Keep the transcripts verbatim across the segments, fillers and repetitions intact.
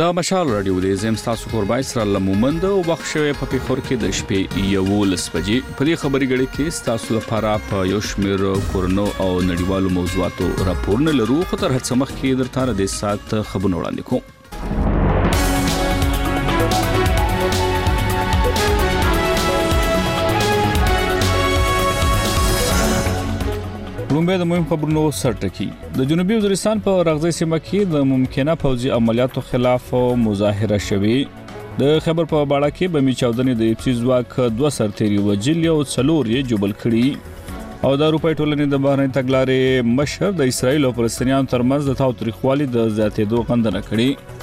د مشال رادیو د زم تاسو قربای سره لمومند او بخښوي په پیښور کې د شپې یو لسبجې په دې خبري غړي کې تاسو لپاره په یو شمیر کورونو او نړیوالو موضوعاتو راپورونه لرو خو تر هڅه مخ کې درته د سات خبرونه وړاندې کوم. رومبه د مهم خبرونو سرټکی د جنوبي وزیرستان په رغزي سیمه کې د ممکنه فوجي عملیاتو خلاف مظاهره شوې. د خبر په باړه کې بمی چاودنې د اپسی ځواک دوه سرتيري وجل او څلور یې جوبل کړي او د اروپای ټولنې د بهرنۍ تګلارې مشر د اسرایل او فلسطینیانو ترمنځ د تاوتریخوالي د زیاتېدو غندنه کړې.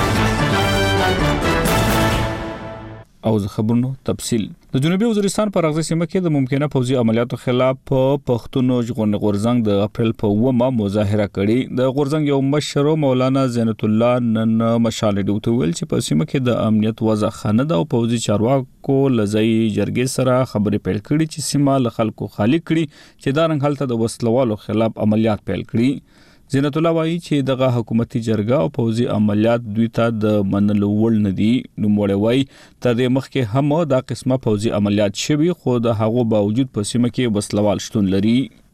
او د خبرونو تفصیل د جنوبي وزیرستان په رغزي سیمه کې د ممکنه فوجي عملیاتو خلاف په پښتون ژغورنې غورځنګ د اپریل په اومه مظاهره کړې. د غورځنګ یو مشر مولانا زینت الله نن مشال ډیوته ویل چې په سیمه کې د امنیت وضع خنه ده او فوجي چارواکو لزی جرګې سره خبرې پیل کړې چې سیمه له خلکو خالی کړي چې دا رنګ حالت د وسلوالو خلاف عملیات پیل کړي. زینت الله وایي چې دغه حکومتي جرګه او فوجي عملیات دوی ته د منلو وړ نه دي. نوموړی وایي تر دې مخکې هم دا قسمه فوجي عملیات شوي خو د هغو باوجود په سیمه کې وسلوال شتون لري.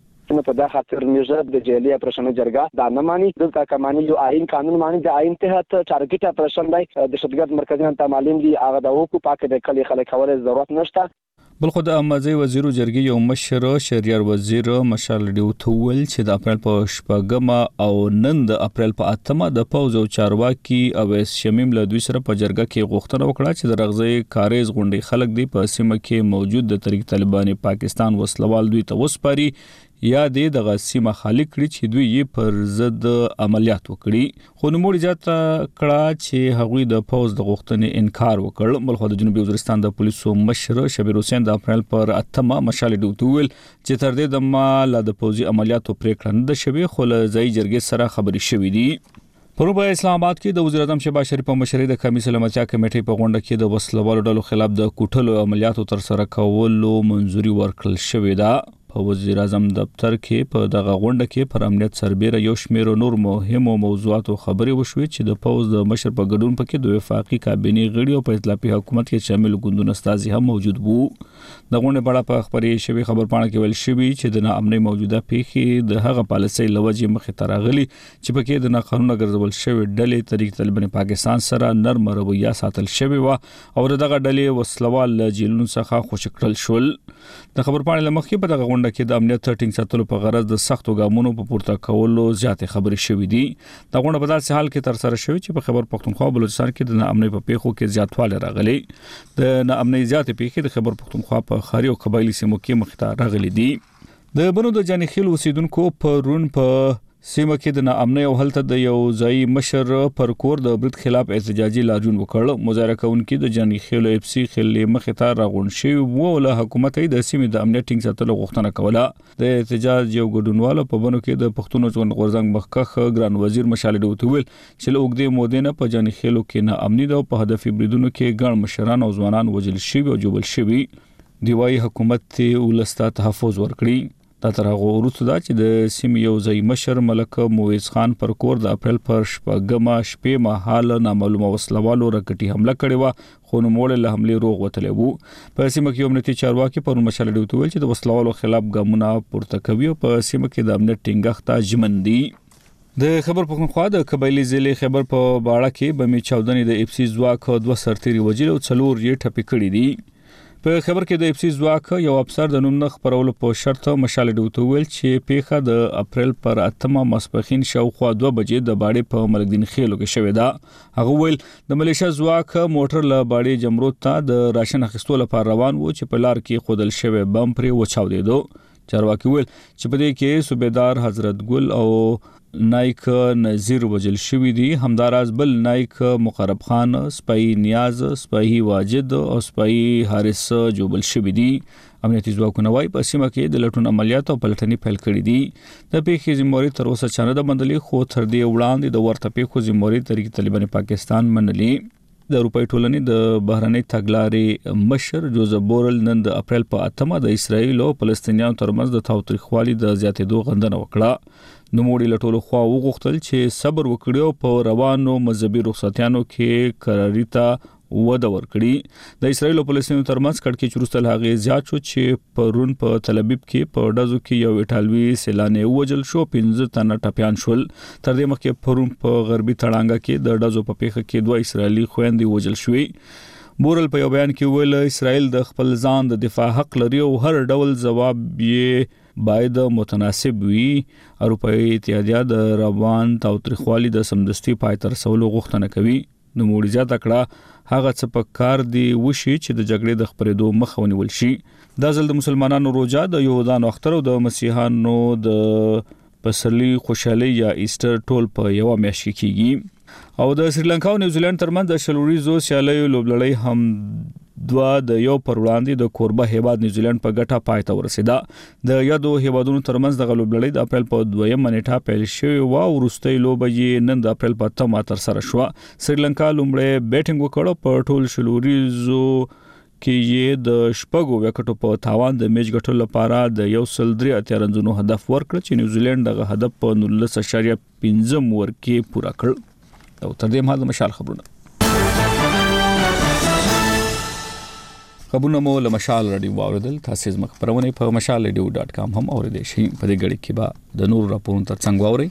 په دا خاطر موږ د جیلی اپریشن جرګه دا نه مانی دلته کمانی یو آئین قانون مانی د آئین تحت ټارګټ اپریشن دی د دهشتګرد مرکزي ته معلوم دي هغه د حقوقو پاک د کلی خلک خوره ضرورت نشته. بل خو د امازي وزیر جرګې یو مشر شهریار وزیر مشال ډیوته ویل چې د اپریل په شپږمه او نن د اپریل په اتمه د پوز او چارواکي اویس شمیم له دوی سره په جرګه کې غوښتنه وکړه چې د رغزي کاریز غونډې خلک دی په سیمه کې موجود د طریق طالبان پاکستان وسلوال دوی ته وسپاري یا د دغه سیمه خالق کړي چې دوی یې پر ضد عملیات وکړي. خو نوموړي ځاته کړه چې هغوی د فوز د غوښتنې انکار وکړ. بلخو د جنوبي وزیرستان د پولیسو مشر شبیر حسین د اپریل پر اتمه مشال ډیوته ویل چې تر دې د مال د فوجي عملیاتو پریکړه نه شوي خو له ځای جرګې سره خبري شوې دي. په روبه اسلام آباد کې د وزیر اعظم شهباز شریف په مشرۍ د قومي سلامتیا کمیټې په غونډه کې د وسلوالو ډلو خلاف د کوټلو عملیاتو تر سره کولو منځوري ورکړل شوې ده. په وزیر اعظم دفتر کې په دغه غونډه کې پر امنیت سربېره یو شمېر نور مهمو موضوعاتو خبرې وشوې چې د فوز د مشر په ګډون پکې د وفاقي کابینې غړي او په ائتلافي حکومت کې شامل ګوندونو استازي هم موجود وو. د غونډې په اړه په خبرې شوی خبرپاڼه کې ویل شوی چې د ناامنۍ موجوده پیښې د هغه پالیسۍ لوجې مخې ته راغلي چې پکې د ناقانونه ګرځول شوی ډلې طریق طالبان پاکستان سره نرم رویه ساتل شوی و او دغه ډلې وسلوال جیلونو څخه خوشی کړل شول. د خبرپاڼې لمخې په دغه غونډه کې د امنیت ټینګ ساتلو په غرض د سختو ګامونو په پورته کولو زیاتې خبرې شوې دي. د غونډه په داسې حال کې تر سره شوې چې په خیبر پښتونخوا او بلوچستان کې د ناامنۍ په پیښو کې زیاتوالی راغلی. د ناامنۍ زیاتې پیښې د خیبر پښتونخوا په ښاري او قبایلي سیمو کې مخ ته راغلي دي. د بنو د جاني خیل اوسیدونکو په رون په سیمه کې د ناامنۍ او هلته د یو ځای مشر پر کور د برید خلاف احتجاجي لاریون وکړ. مظاهره کوونکي د جاني خیل اف سی خلې مخې ته راغونډ شوي وو او له حکومت د سیمې د امنیت ټینګ ساتلو غوښتنه کوله. د احتجاج یو ګډونوالو په بنو کې د پښتون ژغورنې غورځنګ مخکښ ګران وزیر مشال ډیوته ویل چې له اوږدې مودې نه په جاني خیلو کې ناامني ده او په هدفي بریدونو کې ګڼ مشران او ځوانان وژل شوي او جوبل شوي. دی وايي حکومت ولسته تحفظ ورکړي. دا تر هغه وروسته دا چې د سیمې یو ځای مشر ملک موعظ خان پر کور د اپریل پر شپږمه شپې مهال نامعلومه وسلوالو راکټي حمله کړې و خو نوموړی له حملې روغ وتلی وو. په سیمه کې امنیتي چارواکي پرون مشال ډیوته ویل چې د وسلوالو خلاف ګامونه پورته کوي او په سیمه کې د امنیت ټینګښت ژمن دي. د خیبر پښتونخوا د قبایلی ضلع خیبر په باړه کې بمی چاودنې د اپسی ځواک دوه سرتیري وجل او څلور یې ټپي کړي دي. په خبر کې د اپسی ځواک یو افسر د نوم نه خبرولو په شرط مشال ډیوته ویل چې پیښه د اپریل پر اتمه ماسپښین شاوخوا دوه بجې د باړې په ملکدین خیلو کې شوې ده. هغه ویل د ملیشیا ځواک موټر له باړې جمرود ته د راشن اخیستو لپاره روان وو چې په لار کې خودل شوی بم پرې وچاودېدو. چارواکي ویل چې په دې کې صوبیدار حضرت ګل او نایک نذیر وجل شوی دی. همداراز بل نایک مقرب خان، سپای نیاز، سپای واجد او سپای حارث جوبل شوی دی. امنیتي ځواکونه وايي په سیمه کې د لټون عملیات او پلټنې پیل کړې دي. د پیښې ذمہواري تر اوسه چا نه ده منلې خو تر دې وړاندې د ورته پیښو ذمہواري طریق طالبان پاکستان منلې. د اروپای ټولنې د بهرنۍ تګلارې مشر جوزف بورل نن د اپریل په اتمه د اسرایل او فلسطینیانو ترمنځ د تاوتریخوالي د زیاتېدو غندنه وکړه. نوموړي له ټولو خوا وغوښتل چې صبر وکړي او په روانو مذهبي رخصتیانو کې قراري ته وده ورکړي. د اسرایل او فلسطینو ترمنځ کړکېچ وروسته له هغې زیات شو چې پرون په تل ابیب کې په ډزو کې یو ایټالوي سیلانی ووژل شو، پنځه تنه ټپیان شول. تر دې مخکې پرون په غربي تړانګه کې د ډزو په پیښه کې دوه اسرایلي خويندې وژل شوې. بورل په یو بیان کې ویل اسرایل د خپل ځان د دفاع حق لري او هر ډول ځواب یې باید متناسب وي. اروپایي اتحادیه د روان تاوتریخوالي د سمدستي پای ته رسولو غوښتنه کوي. نوموړي زیاته کړه هغه څه په کار دی وشي چې د جګړې د خپرېدو مخه ونیول شي. دا ځل د مسلمانانو روزه د یهودانو اختر او د مسیحانو د پسرلي خوشحالي یا ایسټر ټول په یو میاشت کې کیږي. او د سریلانکا او نیوزیلند ترمنځ د شلوریزو سیالیو لوبلړۍ هم دوا د یو پر وړاندې د کوربه هیواد نیوزیلند په ګټه پای ته ورسیده. د یادو هیوادونو ترمنځ د لوبلړۍ د اپریل په دویم نیټه پیل شوې و او وروستۍ لوبه یې نن د اپریل په اتمه تر سره شو. سریلانکا لومړی بیټینګ وکړ په ټول شلوریزو کې یې د شپږو وکټو په تاوان د میچ ګټلو لپاره د یو سل درې اتیا رنونو هدف ورکړ چې نیوزیلند دغه هدف په نولس اشاریه پنځه اوور کې پوره کړ. او تر دې مهال د مشال خبرونه خبرونه مو له مشال رادیو واوریدل. تاسو زموږ خبرونه په مشال رادیو ډاٹ کام هم اوریدئ شئ. په دې غړي کې به د نور راپورونو ترڅنګ واورئ.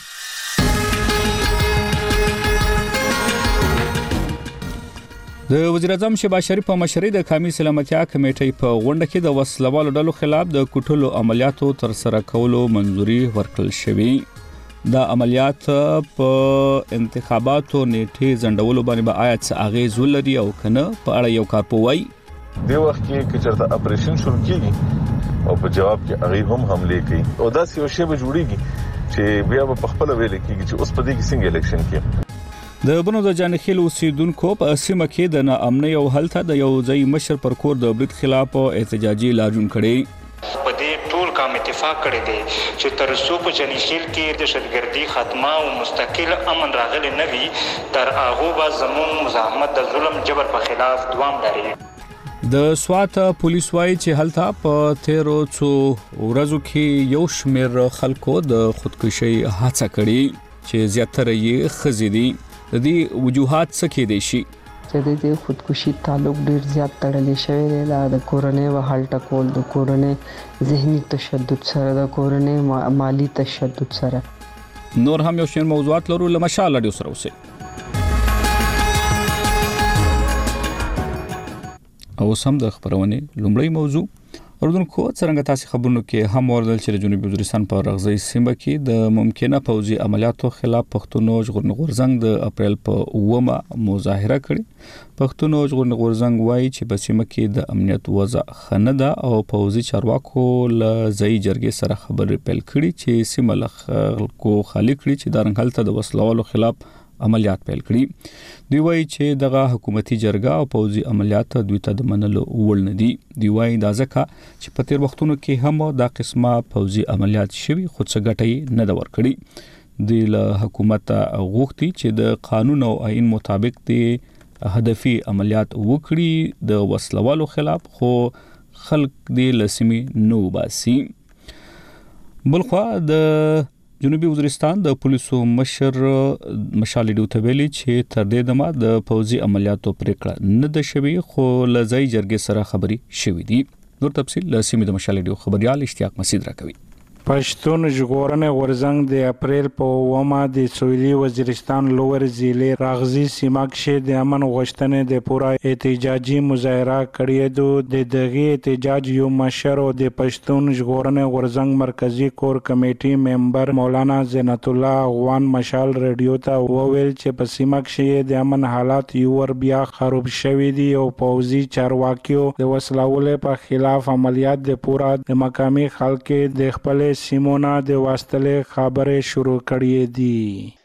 د وزیر اعظم شهباز شریف په مشرۍ د قومي سلامتیا کمیټې په غونډه کې د وسلوالو ډلو خلاف د کوټلو عملیاتو تر سره کولو منځوري ورکړل شوې. دا عملیات په انتخاباتو نیټه ځنډولو باندې به آیا څه اغیز ولري او کنه په اړه یو کارپوي. د وخت کې کچرته اپریشن شروع کیږي او په جواب کې هغه هم حمله کوي او دا یو شی به جوړیږي چې بیا په خپل ویل کېږي چې اوس په دې کې څنګه الیکشن کې د بنو د جانخیل اوسیدونکو په سیمه کې د ناامنۍ او حالت د یو ځای مشر پر کور د برید خلاف احتجاجي لاریون کړي. په دې ټول کام اتفاق کړی دی چې تر څو په جانخیل کې د شتګردي خاتمه او مستقل امن راغلی نه وي تر هغه به زموږ مزاحمت د ظلم جبر په خلاف دوام لري. د سوات پولیس وايي چې هلته په تیرو څو ورځو کې یو شمېر خلکو د خودکشي هڅه کړې چې زیاتره یې ښځې دي. د دې وجوهات څه کېدای شي؟ چې د خودکشي تعلق ډیر زیات تړلی شوی دی د کورنۍ وهل ټکول، د کورنۍ ذهني تشدد سره، د کورنۍ مالی تشدد سره. نور هم یو شمېر موضوعات لرو. له مشال رادیو سره اوسئ. او سم د خبرونه لومړی موضوع اردوونکو څنګه تاسو خبرونو کې هم اوردل چې جنوبي وزیرستان په رغزي سیمه کې د ممکنه پوځي عملیاتو خلاف پښتونو ژغورنې غورځنګ د اپریل په اومه مظاهره کړې. پښتونو ژغورنې غورځنګ وایي چې په سیمه کې د امنیت وضع خنده او پوځي چارواکو له ځای جرګې سره خبرې پیل کړي چې سیمه له خلکو خالي کړي چې د رنګلته د وسلوالو خلاف عملیات پیل کړي. دوی وایي چې دغه حکومتي جرګه او پوځي عملیات دوی ته د منلو وړ نه دي. دوی وایي دا ځکه چې په تیر وختونو کې هم دا قسمه پوځي عملیات شوي خو څه ګټه نه دا ورکړي. دوی له حکومت غوښتي چې د قانون او آئین مطابق د هدفي عملیات وکړي د وسلوالو خلاف، خو خلک دې لسمي نو باسي. بلخوا د جنوبي وزیرستان د پولیسو مشر مشال ډیو ویلي چې تر دې دمه د پوځي عملیاتو پریکړه نه ده شوې خو لځای جرګې سره خبري شوې دي. نور تفصیل له سیمې د مشال ډیو خبريال اشتیاق مسعود راکوي. پښتون ژغورنې غورځنګ د اپریل په اومه د سویلي وزیرستان لوور ضلع راغزي سیمه کې د امن غوښتنې د پوره احتجاجي مظاهره کړې ده. د دغه احتجاج یو مشر او د پښتون ژغورنې غورځنګ مرکزی کور کمیټې ممبر مولانا زینت الله افغان مشال رادیو ته وویل چې په سیمه کې د امن حالات یو ور بیا خراب شوي دي او پوځي چارواکیو د وسلوالو په خلاف عملیات د پوره د مقامي خلکو د خپل سیمونه د واستلې خبرې شروع کړې دي.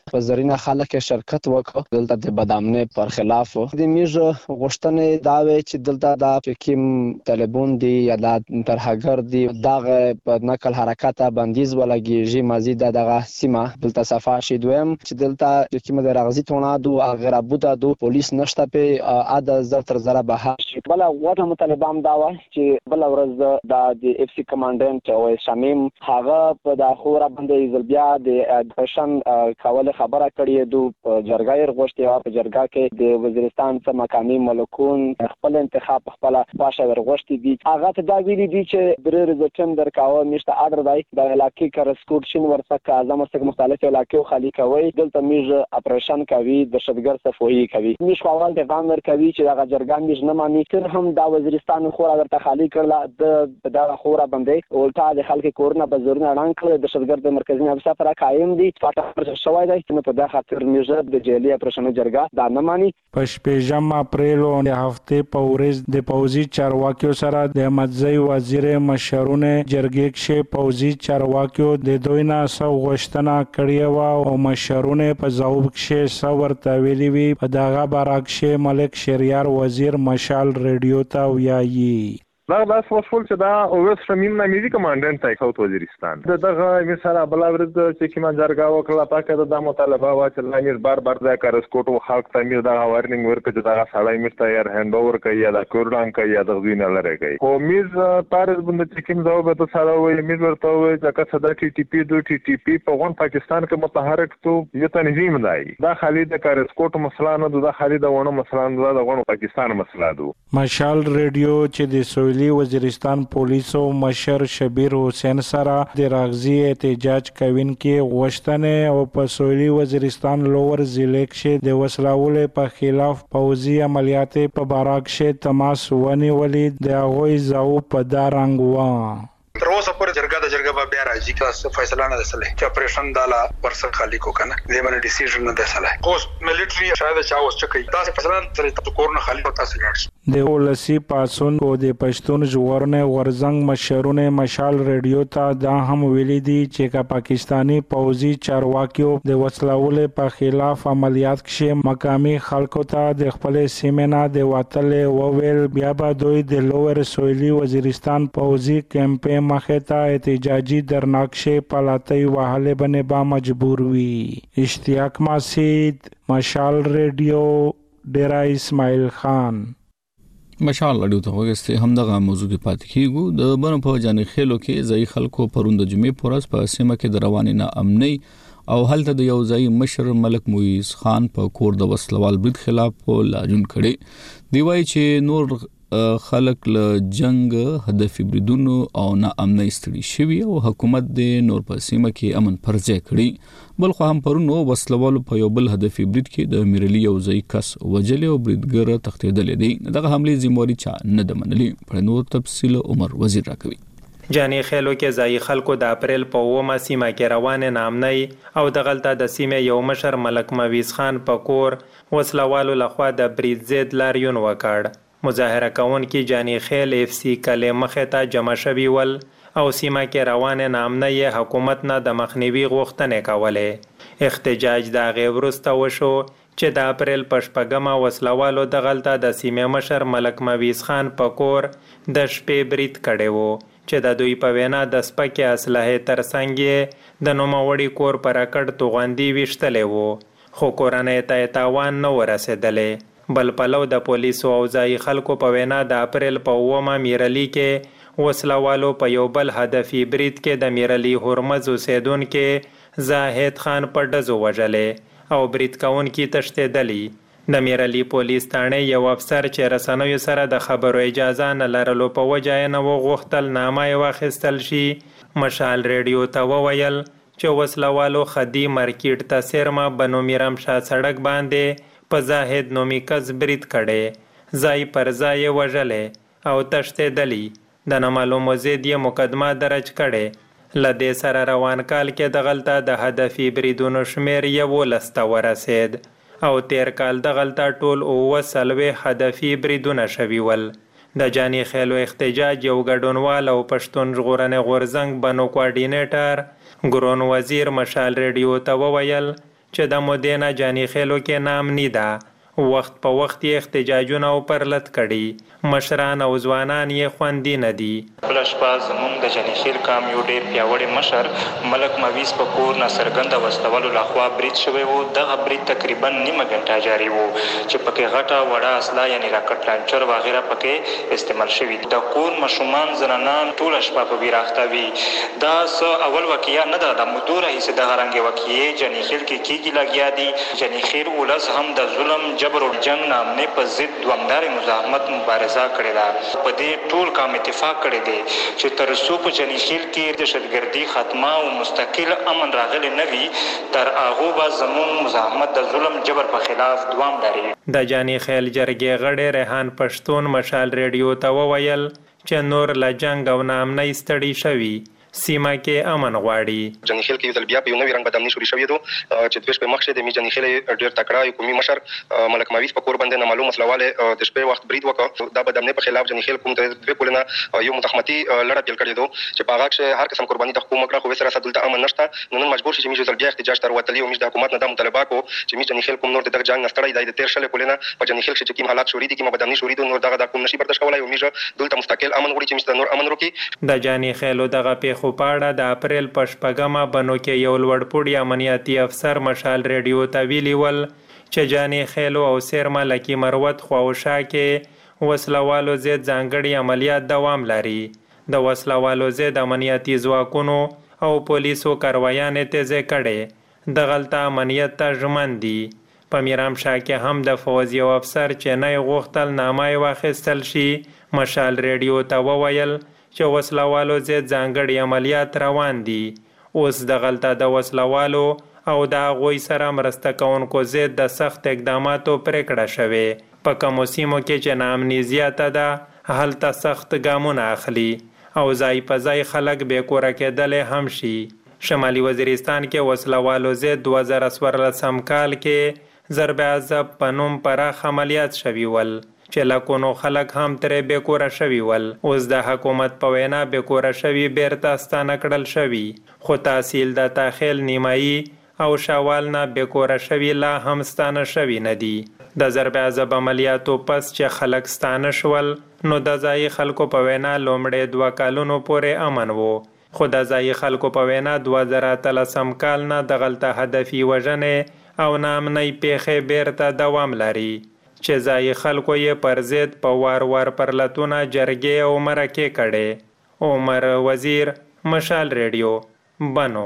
په زرینه خلک شرکت وکړ دلته د بدامنۍ پر خلاف د میږ غوښتنې دا وی چې دلته د کوم طالبون دی یا د ترهګر دی دغه په نقل حرکت بندیز ولګیږي مزید دغه سیمه دلته صفه شي دویم چې دلته کوم د رغزي تونادو غیر ابوده دو پولیس نشته په اده زر تر زره به شي بل وته مطالبه دا و چې بل ورځ د اف سی کمانډنټ او شمیم هغه په د خورا باندې زلبیا د پښن کول خبره کړې دو جرګای رغشتي او په جرګه کې د وزیرستان څخه مقامي ملکون خپل انتخاب خپل پاشه ورغشتي دي هغه ته دا ویلي دي چې درې ورځې درکاوه نشته اډر دی د علاقې کرسکوټشن ورڅخه اعظم څخه مختلف علاقې خالی کوي دلته میږ اپریشن کوي د شتګر صفوي کوي میږ خپل د غامر کوي چې دا جرګان میږ نه مانی تر هم دا وزیرستان خورا ورته خالی کړل د دا خورا باندې اولټا د خلک کورونه بزرګونه اعلان کړل د شتګر د مرکزی افسر پر قائم دي فاټه شوی دی چې په دغه خاطر میږ د جیلی اپریشن جرګه دا نه مانی په شپږم اپریل د هفته په ورځ د پوزي چارواکیو سره د مدځي وزیر مشرونه جرګې کې پوزي چارواکیو د دوی نه سو غوښتنه کړې و او مشرونه په ځواب کې سو ورته ویلي وی په دغه برعکس ملک شهریار وزیر مشال ریډیو ته ویایي دا داس وسول چې دا اوس شمیم نامې کمانډنټ تای ساوث وزیرستان دغه مثال بل ورځ چې کیما جرګه وکړه پاکه د مطالبه وا چې لاندې بار بار دا کارسکوټو خلک تعمیر دا وارننګ ورکړي دا سړی مرته یار هند اوور کوي یا دا کورلان کوي یا د غوینه لره کوي خو میز پارز بند چې کیم ځواب ته سره وي میز ورته وي چې صدا ټي ټي پی دو ټي ټي پی په غون پاکستان کې متحرک تو یو تنظیم دی دا خالي د کارسکوټو مسله نه دا خالي د ونه مسله نه دا غون پاکستان مسله دو مشال ریډیو چې د سویلي وزیرستان پولیسو مشر شبیر حسین سره د راغزي احتجاج کوونکي غوښتنې او په سویلي وزیرستان لوور ضلع کې د وسلوالو په خلاف پوځي عملیات په باراک کې تماس ونیولې د هغوی ځاو په دارنګ و تر اوسه پورې جرګه د جرګه به بیا راځي که فیصله نه وسله چې اپریشن دالا ورسره خالی کو کنه دې باندې ډیسیژن نه وسله اوس ملټری شاید چا اوس چکی دا فیصله تر کور نه خالی وتا سي د ولسی پاسون کو د پښتون ژغورنې ورزنګ مشرونه مشال ریډیو ته دا هم ویلي دي چې کا پاکستانی پوځي چارواکیو د وسلوالو په خلاف عملیات کې مقامی خلکو ته د خپل سیمه د وټل وویل بیا به دوی د لوور سویلي وزیرستان پوځي کمپین مخه ته احتجاجي درناکشه پلاتای وهله بنه با مجبور وي اشتیاق مسید مشال ریډیو ډیرا اسماعیل خان مشال اړیو ته وګستې هم دغه موضوع کې پاتې کیږو د بن په جانې خېلو کې ځای خلکو پروند جمعې پورس په سیمه کې د رواني نه امني او هلته د یو ځای مشر ملک مویز خان په کور د وسلوال برید خلاف لاجون کړي دی وای چې نور خلک له جنگ هدف بریدونو او نه امني ستړي شوی او حکومت د نور په سیمه کې امن پرځای کړي بل خو هم پرونو وسلوالو په یو بل هدف برید کې د میرلی یو ځای کس وجل او بریدګر تختیدل دي دغه حمله ذمہواری چا نه د منلي په نور تفصیل عمر وزیر راکوي جانې خېلو کې ځای خلکو د اپریل په اومه سیمه کې روان نامنۍ او د غلطه د سیمه یو مشر ملک مویز خان په کور وسلوالو لخوا د برید زید لاریون وکړ مظاهره کون کی جانې خېل اف سی کله مخه ته جمع شوی ول او سیمه کې روان نامنۍ حکومت نه د مخنیوي غوښتنې کوله احتجاج د غیورسته وشو چې د اپریل په شپږمه وسلوالو د غلطه د سیمه مشر ملک مویز خان په کور د شپې برید کړي وو چې د دوی په وینا د سپکه اسلحه ترڅنګ د نوموړي کور پر اکړ توغندي وشتلې وو خو کورنۍ ته تاوان نه ورسېدلې بل پلو د پولیسو او ځای خلکو په وینا د اپریل په اومه میرلی کې وسلوالو په یو بل هدفي برید کې د میرلی هرمز اوسیدونکو زاهد خان په ډزو وژلې او برید کوونکي تښتېدلي د میرلی پولیس تانه یو افسر چې رسنیو سره د خبرو اجازه نه لرلو په وجه نه وغوښتل نامه واخیستل شي مشال ریډیو ته وویل چې وسلوالو خدي مارکیټ ته سرما بنو میرم شاه سړک باندې په زاهد نومي کس برید کړي ځای پر ځای وژلې او تښتېدلي د نامعلومو ضد یې مقدمه درج کړي له دې سره روان کال کې د غلطه د هدفي بریدونو شمیر یولس ته ورسېد او تیر کال د غلطه ټول اووه څلوېښت هدفي بریدونه شوي ول د جانې خېلو احتجاج یو ګډونوال او پښتون ژغورنې غورځنګ بنو کوارډینیټر ګرون وزیر مشال ریډیو ته وویل چې د مودې نه جاني خیلو کې نامني ده. وخت په وخت یې احتجاجونه او پرلت کړي، مشران او ځوانان یې خوندي نه دي. بله شپه زموږ د جاني خیل کام یو ډېر پیاوړی مشر ملک مویز په کور ناڅرګنده وسلوالو لخوا برید شوی و. دغه برید تقریبا نیمه ګنټه جاري و چې پکې غټه وړه اسله یعنې راکټ لانچر وغیره پکې استعمال شوي. د کور ماشومان زنانان ټوله شپه په ویره اخته وي. دا څه اول واقعه نه ده، د مودو راهیسې دغه رنګې واقعې جاني خیل کې کېږي لګیا دي. جاني خیل ولس هم د ظلم جبر او جنګ نامنې په ضد دوامدارې مزاحمت مبارزه کړې ده. په دې ټول کام اتفاق کړی دی چې تر څو په جاني خیل کې دهشتګردي خاتمه او مستقل امن راغلی نه وي، تر هغو به زموږ مزاحمت د ظلم جبر په خلاف دوام لري. د جاني خیل جرګې غړی ریحان پښتون مشال ریډیو ته وویل چې نور له جنګ او ناامنۍ ستړي شوي، سیمه کې امن غواړي. جاني خیل کې یو ځل بیا په یو نوي رنګ بدامني شروع شوې ده چې دوی شپې مخکې د می جاني خیل ډېر تکړه حکومي مشر ملک مویز په کور باندې نامعلوم مسلواله د شپې وخت برید وکړ. دا بدامني په خلاف جاني خیل کوم د دوی کولنه یو متخمتي لړه پیل کړې ده چې په هغه کې هر قسم قرباني د حکومت کړه، خو سره سره امن نشته. نو نن مجبور شي چې می ځل بیا احتجاج تر وتلی او می د حکومت نه د مطالبه کو چې می جاني خیل کوم نور د دغه جنگ نستړی دی د تیر شل کولنه په جاني خیل کې کوم حالات شوري دي کوم بدامني شوري دي نور دغه د کوم نشي برداشت کولای او می دلته مستقل امن وړي چې می نور امن وکړي. د جاني خیل دغه پیښو په اړه د اپریل په شپږمه بنو کې یو لوړپوړی امنیتي افسر مشال ریډیو ته ویلي ول چې جاني خیلو او سیرمه لکي مروت خواوشا کې وسلوالو ضد ځانګړي عملیات دوام لري. د وسلوالو ضد امنیتي ځواکونو او پولیسو کاروایانې تیزې کړې، دغلته امنیت ته ژمن دي. په میرامشاه کې هم د فوز یو افسر چې نه غوښتل نامه یې واخیستل شي مشال ریډیو ته وویل چې وسلوالو ضد ځانګړي عملیات روان دي. اوس دغلته د وسلوالو او د هغوی سره مرسته کوونکو ضد د سخت اقداماتو پرېکړه شوې. په کومو سیمو کې چې ناامني زیاته ده هلته سخت ګامونه اخلي او ځای په ځای خلک بې کوره کېدلی هم شي. شمالي وزیرستان کې وسلوالو ضد دوه زره څوارلسم کال کې ضرب عذاب په نوم پراخ عملیات شوي ول چې لکونو خلک هم ترې بې کوره شوي ول. اوس د حکومت په وینا بې کوره شوي بیرته ستانه کړل شوي، خو تحصیل د تاخیل نیمایي او شوال نه بې کوره شوي لا هم ستانه شوي نه دي. د ضرب عذاب عملیاتو پس چې خلک ستانه شول نو د ځایي خلکو په وینا لومړی دوه کالونو پورې امن وو، خو د ځایي خلکو په وینا دوه زره اتلسم کال نه دغلته هدفي وژنې او ناامنۍ پیښې بیرته دوام لري چې ځایي خلکو یې پر ضد په وار وار پرلتونه جرګې او مرکې کړې. عمر وزیر، مشال ریډیو، بنو.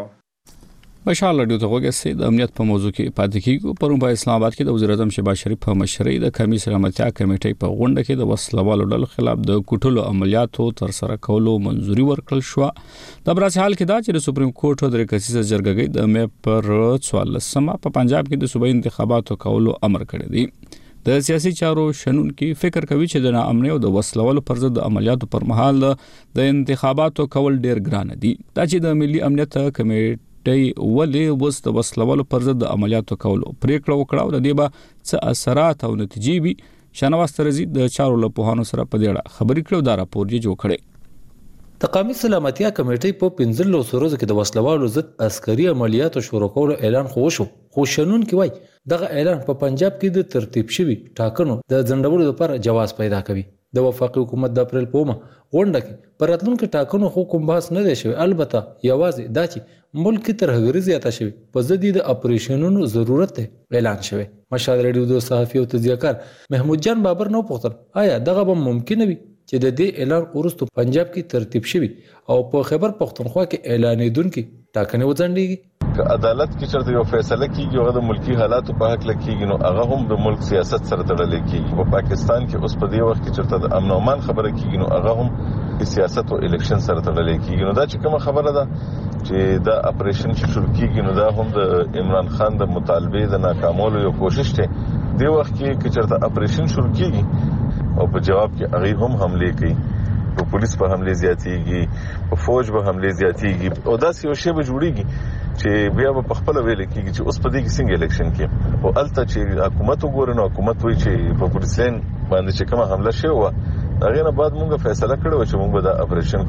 مشال ریډیو ته وګورئ د امنیت په موضوع کې پاتې کیږو. پرون په اسلام آباد کې د وزیر اعظم شهباز شریف په مشرۍ د قومي سلامتیا کمیټې په غونډه کې د وسلوالو ډلو خلاف د کوټلو عملیاتو تر سره کولو منځوري ورکړل شو. د براسي حال کې دا چې د سپریم کورټ د کسیسه جرګې د مې پر څوارلسمه په پنجاب کې د صوبایي انتخاباتو کولو امر کړی دی. د سیاسي چارو شنونکي فکر کوي چې د ناامنۍ او د وسلوالو پر ضد عملیاتو پر مهال د انتخاباتو کول ډیر ګران دي. دا چې د ملي امنیت کمیټې ولې وس د وسلوالو پر ضد عملیاتو کولو پریکړه وکړه او د دې به څه اثرات او نتیجې وي، شنواز ترزي د چارو له پوهانو سره په دې اړه خبرې کړو. دا راپور یې جوړ کړی. د قومي سلامتیا کمیټې په پنځلسو ورځو کې د وسلوالو ضد عسکري عملیاتو شروع کولو اعلان خو وشو، خو شنونکي وایي دغه اعلان په پنجاب کې د ترتیب شوي ټاکنو د ځنډولو لپاره جواز پیدا کوي. د وفاقي حکومت د اپریل په اومه غونډه کې پر راتلونکو ټاکنو خو کوم بحث نه دی شوی، البته یوازې دا چې ملک کې ترهګري زیاته شوې په ضد د اپریشنونو ضرورت اعلان شوی. مشال ریډیو د صحافي او تجزیه‌کار محمود جان بابر نو پوښتنه آیا دغه به ممکن وي چې د دې اعلان وروسته پنجاب کې ترتیب شوی او په خیبر پختونخوا کې اعلانېدونکي ټاکنې وځنډېږي. که عدالت کې چرته یو فیصله کیږي او د ملکی حالاتو په حق لکېږي نو هغه هم د ملک سیاست سره تړلې کیږي. په پاکستان کې اوس په دې وخت کې چرته د امن او امان خبره کیږي نو هغه هم د سیاست او الیکشن سره تړلې کیږي. نو دا چې کومه خبره ده چې دا اپریشن چې شروع کیږي نو دا هم د عمران خان د مطالبه د ناکامولو یو کوشش دی. د وخت کې چې چرته اپریشن شروع کیږي او په جواب کې هغه هم حمله کوي، په پولیس په حمله زیاتېږي، په فوج په حمله زیاتېږي او دا یو شی به جوړیږي چې بیا په خپل ویل کېږي چې اوس په دې کې څنګه الیکشن کې او الته چې حکومت وګورنو حکومت وایي چې په پولیسین باندې چې کومه حمله شوه هغه نه بعد موږ فیصله کړو چې موږ به دا اپریشن کوو.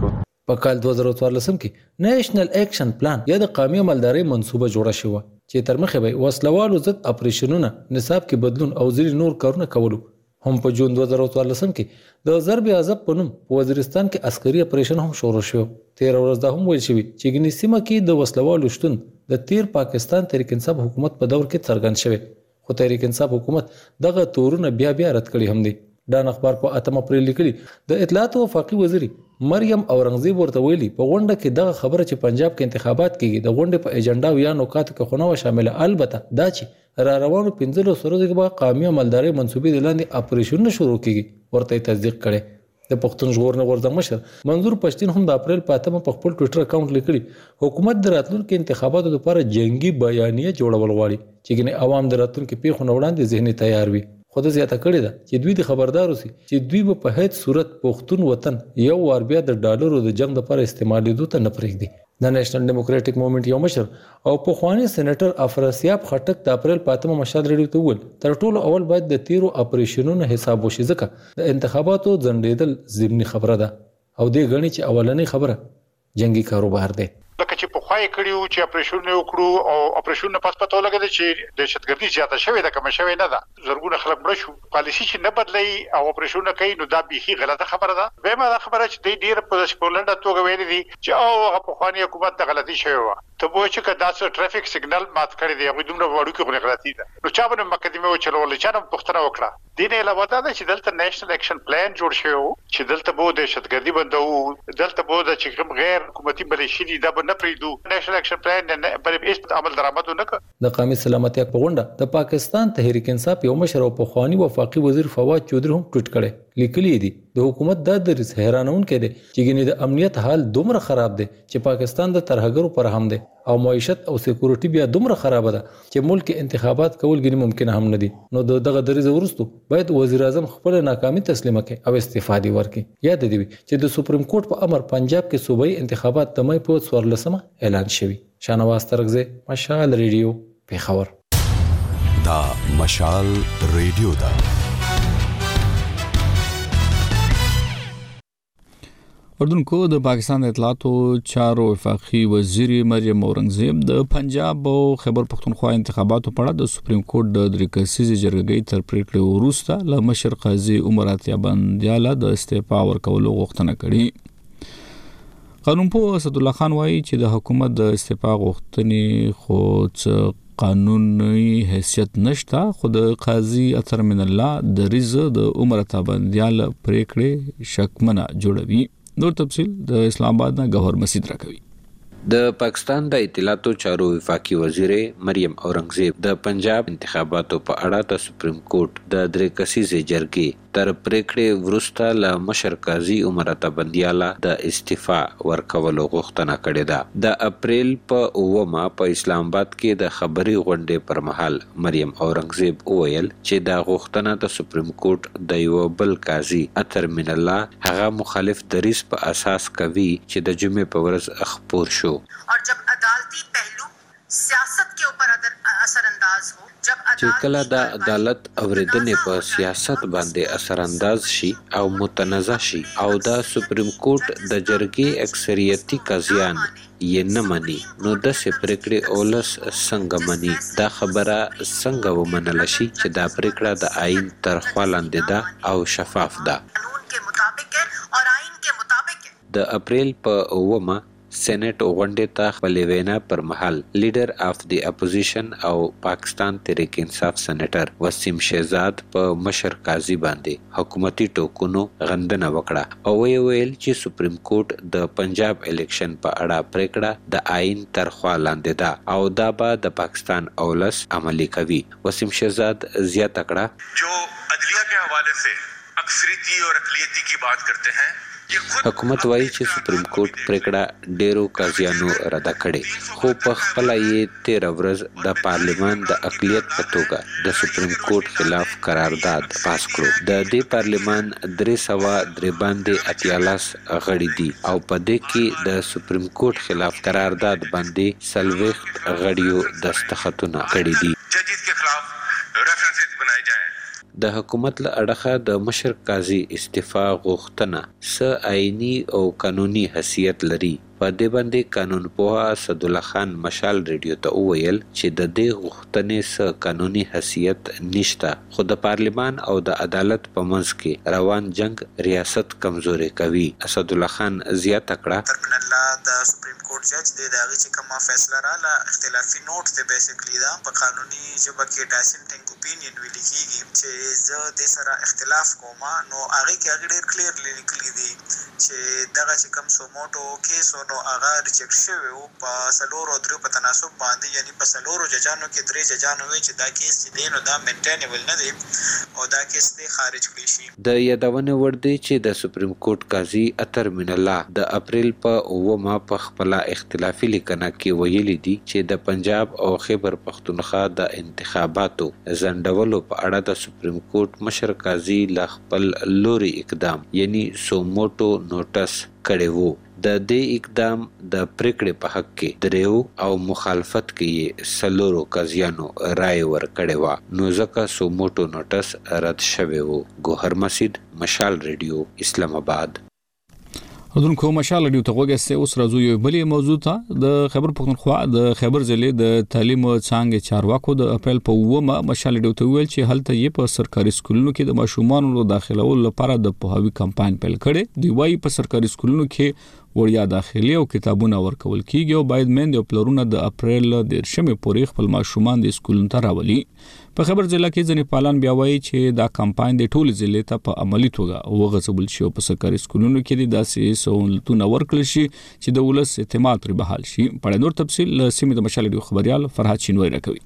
په کال دوه زره څوارلس کې نېشنل اکشن پلان یا د قومي مالدارۍ منصوبه جوړه شوه چې تر مخه به وسلوالو ضد اپریشنونه نصاب کې بدلون او ځینې نور کارونه کولو. هم په جون دوه زره څوارلس کې د ضرب عذاب په نوم په وزیرستان کې عسکري اپریشن هم شروع شو. تیر ورځ دا هم ویل شوی چې ګنې سیمه کې د وسلوالو شتون د تیر پاکستان تحریک انصاف حکومت په دور کې څرګند شوی، خو تحریک انصاف حکومت دغه تورونه بیا بیا رد کړي هم دي. ډان اخبار په اتم اپریل لیکلي د اطلاعات او وفاقي وزیر مریم اورنګزیب ورته ویلي په غونډه کې دغه خبره چې پنجاب کې انتخابات کیږي د غونډې په ایجنډا او یا نوکاتو کې خو نه شامل، البته دا چې را روانو پنځلس ورځو کې به قومي مالدارۍ منصوبې د لاندې اپریشنونه شروع کیږي ورته تصدیق کړي. د پښتون ژغورنې غورځنګ مشر منظور پښتين هم د اپریل په اتمه په خپل ټوئیټر اکاونټ لیکلي حکومت د راتلونکو انتخاباتو لپاره جنگي بیانیه جوړول غواړي چې ګنې عوام د راتلونکو پیښو نه وړاندې ذهني تیار وي. خو د زیاته کړې ده چې دوی د خبردار اوسي چې دوی به په هیڅ صورت پښتون وطن یو وار بیا د ډالرو د جنگ لپاره استعمالېدو ته نه پرېږدي. د نېشنل ډیموکراټک موومېنټ یو مشر او پخوانی سېنیټر افراسیاب خټک د اپریل په اتمه مشال ریډیو ته وویل تر ټولو اول باید د تیرو اپریشنونو حساب وشي ځکه د انتخاباتو ځنډېدل ضمني خبره ده او دې ګڼي چې اولنۍ خبره جنگي کاروبار دی. لکه چې په خوای کړیو چې اپریشن وکړو او اپریشن نه پس پته ولګید چې دهشتګردي زیاته شوې ده کوم شوې نه ده، زرګونه خلک مړ شو. پالیسی چې نه بدلای او اپریشن کوي نو دا بيخي غلطه خبره ده. به ما دا خبره چې د ډیر په پولنډ توګه ویلي دي چې او په خواني حکومت د غلطي شوی و ته وای چې کدا څه ټریفیک سیګنل مات کړی دی، هغه دومره وړو کې غلطي ده. نو چا باندې مقدمه وچلول چې نن پښتنه وکړه. دین علاوه دا چې دلته نېشنل اکشن پلان جوړ شوی چې دلته بو دهشتګردي بندو، دلته بو د چې کوم غیر حکومتي ملیشي دي دا به نه پریدو. نېشنل اکشن پلان نه بلې هیڅ عمل درآمد نه کړ. د قومي سلامتیا په غونډه د پاکستان تحریک انصاف یو مشر او پخوانی وفاقي وزیر فواد چودري هم ټویټ کړي لیکلي دي د حکومت د درس حیرانون کې دي چې ګنې د امنیت حال دومره خراب دی چې پاکستان د ترهګرو پر هم دی او معیشت او سکیورټي بیا دومره خراب ده چې ملک انتخابات کول ګنې ممکن هم نه دي. نو دغه درز ورستو باید وزیر اعظم خپل ناکامي تسلیم کړي او استعفا دی ورکړي. یاد دی چې د سپریم کورټ په امر پنجاب کې صوبایي انتخابات د مې په څوارلسمه اعلان شوی. شانواز ترغزه مشال ریډیو پیښور. دا مشال ریډیو دا اردوونکو د پاکستان اطلاعاتو چارو وفاقي وزیر مریم اورنګزیب د پنجاب او خیبر پختونخوا انتخاباتو په اړه د سپریم کورټ د درې کسیزې جرګې تر پریکړې وروسته له مشر قاضي عمر عطیه بندیاله د استعفا ورکولو غوښتنه کړې. قانونپوه اسد الله خان وایي چې د حکومت د استعفا غوښتنې خو څه قانوني حیثیت نشته، خو د قاضي اطهر من الله د رضا د عمر عطیه بندیاله پریکړې شکمنه جوړوي. نور تفصیل د اسلام آباد نه گوهر مسعود راکوي. د پاکستان د اطلاعاتو چارو وفاقي وزیر مریم اورنګزیب د پنجاب انتخاباتو په اړه د سپریم کورټ د درې کسیزې جرګې تر پریکړې وروسته له مشر قاضي عمر عطیه بندیاله د استعفا ورکولو غوښتنه کړې ده. د اپریل په اوومه په اسلام آباد کې د خبري غونډې پر مهال مریم اورنګزیب وویل چې دا غوښتنه د سپریم کورټ د یو بل قاضي اطهر من الله هغه مخالف دریځ په اساس کوي چې د جمعې په ورځ خپور شو. और जब अदालती पहलू सियासत के ऊपर असर अंदाज हो, जब چې کله د عدالت اوریدنې په سیاست باندې اثر انداز شي او متنازع شي او د سپریم کورټ د جرګې اکثریتي قاضیان یې نه مني نو د پریکړې اولس څنګه مني؟ دا خبره څنګه ومنل شي چې دا پریکړه د آئین تر خوا لاندې ده او شفاف ده؟ قانون के मुताबिक है और आइन के मुताबिक है. د اپریل په اومه سېنات غونډې ته خپل وینا پر مهال لیډر اف دی اپوزیشن او پاکستان تحریک انصاف سېنیټر وسیم شهزاد په مشر قاضي باندې حکومتي ټوکونو غندنه وکړه او ویل چې سپریم کورټ د پنجاب الیکشن په اړه پریکړه د آئین تر خوا لاندې ده او دا به د پاکستان اولس عملی کوي. وسیم شهزاد زیاته کړه جو عدلیہ کے حوالے سے اکثریتی اور اقلیتی کی بات کرتے ہیں حکومت وایي چې سپریم کورټ پریکړه ډیرو قاضیانو رد کړې خو په خپل یې تیر ورځ د پارلیمان د اقلیت په توګه د سپریم کورټ خلاف قرارداد پاس کړو. د دې پارلیمان درې سوه درې باندې اتیالاس غړي دي او په دې کې د سپریم کورټ خلاف قرارداد باندې څلوېښت غړیو دستخطونه کړي دي. ججز کے خلاف ریفرنسز بنائے جائیں. د حکومت له اړخه د مشر قاضي استعفا غوښتنه څه آئینی او قانوني حیثیت لري. په دې باندې قانون پوها اسدالله خان مشال ریډیو ته وویل چې د دې غوښتنې څه قانوني حیثیت نشته، خو د پارلمان او د عدالت په منځ کې روان جنگ ریاست کمزوري کوي. اسدالله خان زیاته کړه ترمن الله د سپریم کورټ جج دی د هغه چې کومه فیصله رااله اختلافي نوٹ ته بیسیکلی دا په قانوني ژبه کې ډاسنټینګ اوپینین ویل کیږي چې زه د سره اختلاف کوم، نو هغه کې هغه ډیر کلیرلی لیکلي دي چې دغه چې کوم سوموټو کیس نو هغه ریجیکټ شوی او په سلورو درو په تناسب باندې، یعنی په سلورو ججانو کې درې ججانو وی چې دا کیس چې دی نو دا مینټینبل نه دی او دا کیس دی خارج کړی شي. د یادونه ور دي چې د سپریم کورټ قاضي اتر من الله د اپریل په اومه په خپل اختلافي لیکنه کې ویلي دي چې د پنجاب او خیبر پختونخوا د انتخاباتو ځنډولو په اړه د سپریم کورټ مشر قاضي ل خپل لوري اقدام یعنی سوموټو نوټس کړي وو. د دې اقدام د پریکړې په حق کې دریو او مخالفت کې سلورو قاضیانو رائے ورکړې و، نو ځکه سوموټو نوټس رد شوی وو. ګوهر مسجد، مشال ریډیو، اسلام آباد. حضرونکو مشال ریډیو ته وګورئ. اوس راځو یو بلې موضوع ته. د خیبر پختونخوا د خیبر ضلع د تعلیم څانګې چارواکو د اپریل په اومه مشال ریډیو ته ویل چې هلته یې په سرکاري سکولونو کې د ماشومانو داخلولو لپاره د پوهاوي کمپاین پیل کړي. دی وايي په سرکاري سکولونو کې وړیا داخلي او کتابونه ورکول کیږي او باید مېندې او پلرونه د اپریل د شمې پورې خپل ماشومان د سکولونو ته راولي. په خبر ضلع کې ځنې پالان بیا وایي چې دا کمپاین د ټول ضلع ته په عملی توګه وغځول شي او په سرکاري سکولونو کې د داسې سہولتونه ورکړل شي چې د ولس اعتماد پر بحال شي. په نور تفصیل سیمه د مشال ریډیو خبريال فرحات شینوی راکوي.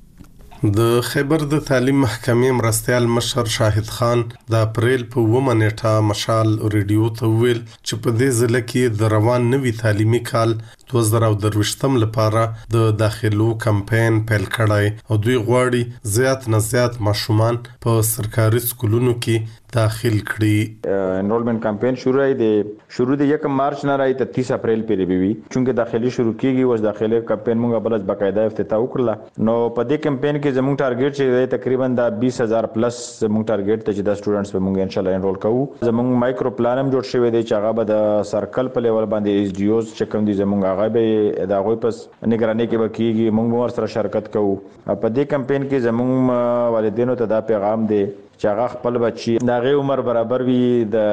د خیبر د تعلیم محکمې مرستیال مشر شاهد خان د اپریل په اومه نیټه مشال ریډیو ته ویل چې په دې ضلع کې د روان نوي تعلیمي کال دوه زره درویشتم لپاره د داخلو کمپاین پیل کړی او دوی غواړي زیات نه زیات ماشومان په سرکاري سکولونو کې داخل کړي. انرولمنٹ کمپاین شروع دی شروع دی یکم مارچ نه راځي ته تیس اپریل پورې وي، چونکه داخلي شروع کیږي اوس داخلي کمپاین موږ بلځ باقاعده افتتاح وکړه. نو په دې کمپاین کې زموږ ټارګټ چې تقریبا د بیس هزار پلس زموږ ټارګټ ته چې د سټوډنټس به موږ ان شاء الله انرول کوو. زموږ مایکرو پلان هم جوړ شوی دی چې هغه به د سرکل په لیول باندې ایس ډي اوز چې کوم دي زموږ هغه به د هغوی په نگرانۍ کې به کیږي، موږ به ورسره شرکت کوو. په دې کمپاین کې زموږ والدینو ته دا پیغام دی چې هغه خپل بچي د هغې عمر برابر وي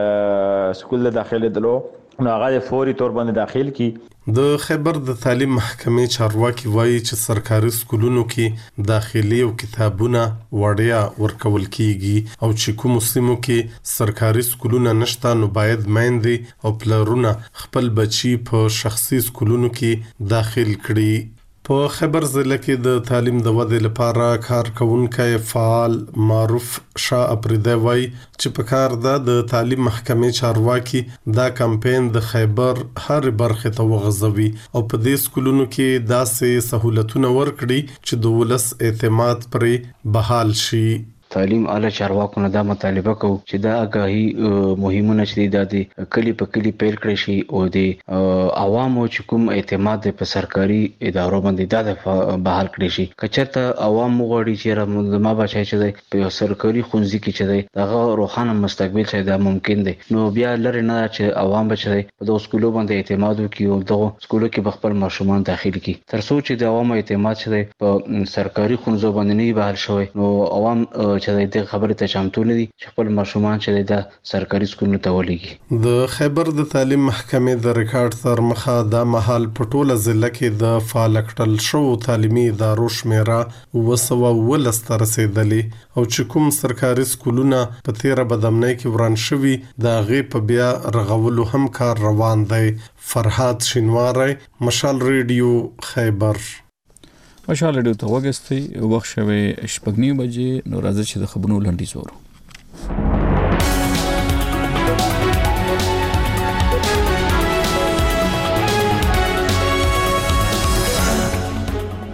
د سکول د داخلې دلو نو هغه فوري طور باندې داخل کی. د خیبر د تعلیم محکمې چارواکي وایي چې سرکاري سکولونو کې داخلي او کتابونه وړیا ورکول کیږي او چې کوم سیمو کې سرکاري سکولونه نشته نو باید میندې او پلرونه خپل بچي په شخصي سکولونو کې داخل کړي. په خیبر ضلع کې د تعلیم د ودې لپاره کارکونکي فعال معروف شاه اپریدی وایي چې په کار ده د تعلیم محکمې چارواکي دا کمپاین د خیبر هر برخه ته وغځوي او په دې سکولونو کې داسې سہولتونه ورکړي چې د ولس اعتماد پرې بحال شي. تعلیم اعلی چارواکو نه دا مطالبه کوي چې دا آگاهي مهمونه چې د کلی په کلی پیل کړی شي او د عوامو چې کوم اعتماد په سرکاري ادارو باندې دا بحال کړی شي. کچرته عوام غواړي چې ما بچای چې په سرکاري خونځي کې چې دا روښانه مستقبل چې دا ممکن دی نو بیا لري نه چې عوام بچي په د سکولو باندې اعتماد وکړي او د سکولو کې خپل ماشومان داخل کړي. تر څو چې د عوامو اعتماد چې په سرکاري خونځو باندې نه بحال شوی نو عوام چې د خبرې ته چمتو نه دي چې خپل ماشومان چې د سرکاري سکولونو ته ولېږي. د خیبر د تعلیم محکمې د ریکارډ تر مخه د مهال په ټوله ضلع کې د فعال کړل شو تعلیمي ادارو شمیره اوه سوه اوولس ته رسېدلې او چې کوم سرکاري سکولونه په تیره بدامنۍ کې وران شوي د هغې په بیا رغولو هم کار روان دی. فرحات شینواری، مشال ریډیو، خیبر. مشال ریډیو ته وګورئ. وخت شوی شپږ نیمې بجې. نو راځي چې د خبرونو لنډیز وورو.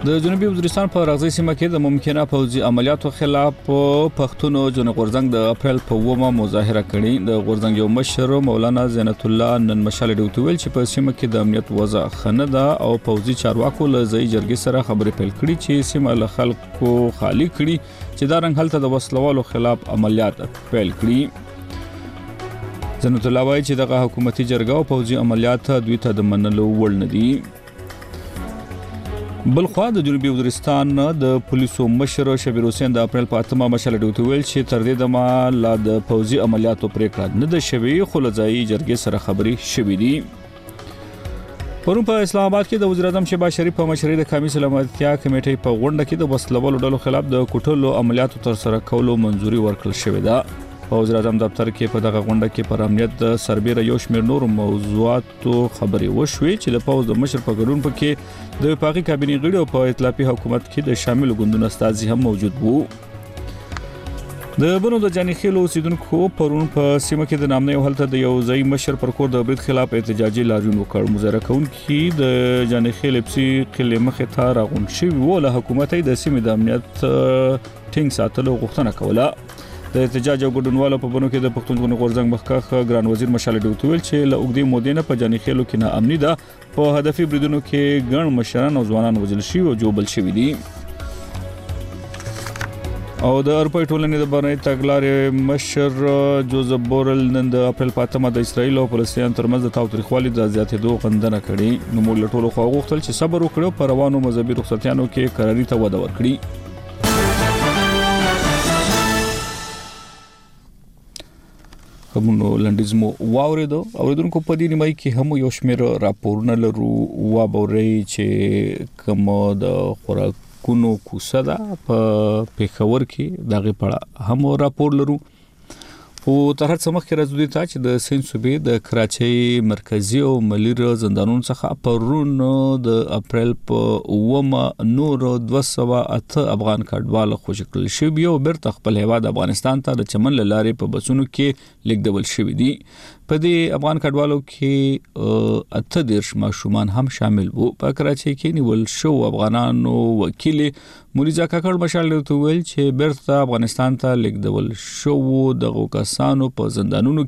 د جنوبي وزیرستان په راغزي سیمه کې د ممکنه پوځي عملیاتو خلاف پښتون جن غورزنګ د اپریل په ومه مظاهره کړې. د غورزنګ یو مشر مولانا زینت الله نن مشال ډیوټویل چې په سیمه کې د امنیت وضع خنه ده او پوځي چارواکو له ځای جرګې سره خبرې پیل کړې چې سیمه له خلکو خالی کړي چې دا رنګ هلته د وسلوالو خلاف عملیات پیل کړي. زینت الله وايي چې دغه حکومتي جرګه او پوځي عملیات دوی ته د منلو وړ نه دي. بلخوا د جنوبي وزیرستان د پولیسو مشر شبیر حسین د اپریل په اتمه مشال ډیوټي ویل چې تر دې دمه لا د پوځي عملیاتو پریکړه نه ده شوې خو له ځای جرګې سره خبرې شوې دي. پرون په اسلام آباد کې د وزیر اعظم شهباز شریف په مشرۍ د قومي سلامتیا کمیټې په غونډه کې د وسلوالو ډلو خلاف د کوټلو عملیاتو تر سره کولو منځوري ورکړل شوې ده. په وزیر اعظم دفتر کې په دغه غونډه کې پر امنیت د سربېره یو شمېر نور موضوعاتو خبرې وشوې چې د پوز د مشر په ګډون پکې د وفاقي کابینې غړي او په ائتلافي حکومت کې د شامل ګوندونو استازي هم موجود وو. د بنو د جاني خیلو اوسیدونکو پرون په سیمه کې د نامنۍ حالت د یو ځای مشر پر کور د برید خلاف احتجاجي لاریون وکړ. مظاهره کوونکي د جاني خیل اپسي قلعه مخې ته راغون شوي وو له حکومت د سیمې د امنیت ټینګ ساتلو غوښتنه کوله. د احتجاج او ګډونوالو په بنو کې د پښتون غورزنګ مخکښ ګران وزیر مشال ډیوټي ویل چې له اوږدې مودې نه په جاني خیلو کې نه امني ده. په هدفي بریدونو کې ګڼ مشران او ځوانان وژل شوي او جوبل شوي دي. او د اروپای ټولنې د بهرنۍ تګلارې مشر جوزف بورل نن د اپریل په اتمه د اسرایل او فلسطین ترمنځ د تاوتریخوالي د زیاتېدو غندنه کړې. نو موږ له ټولو خوا غوښتل چې صبر وکړو په روانو مذهبي رخصتیانو کې قراري ته وده ورکړي. کومو لنډیزمو واوریدو اوریدونکو په دې نیمای کې هم یو شمېر راپورونه لرو وا بوري چې کوم د خوراکونو کوسه ده په پیښور کې دغه پړه هم راپور لرو. او تر هڅه مخکې راځو ته چې د سین صوبې د کراچۍ مرکزی او ملیر زندانونو څخه پرون د اپریل په اومه نور دوه سوه اته افغان کډوال خوشی کړل شوی او بیرته خپل هیواد افغانستان ته د چمن لارې په بسونو کې لیږدول شوی دي. په دې افغان کډوالو کې اته دیرش ماشومان هم شامل وو. په کراچۍ کې نیول شو افغانانو وکیل مولیزا کاکړ مشال ته ویل چې بیرته افغانستان ته لیږدول شو دغه کسانو په زندانونو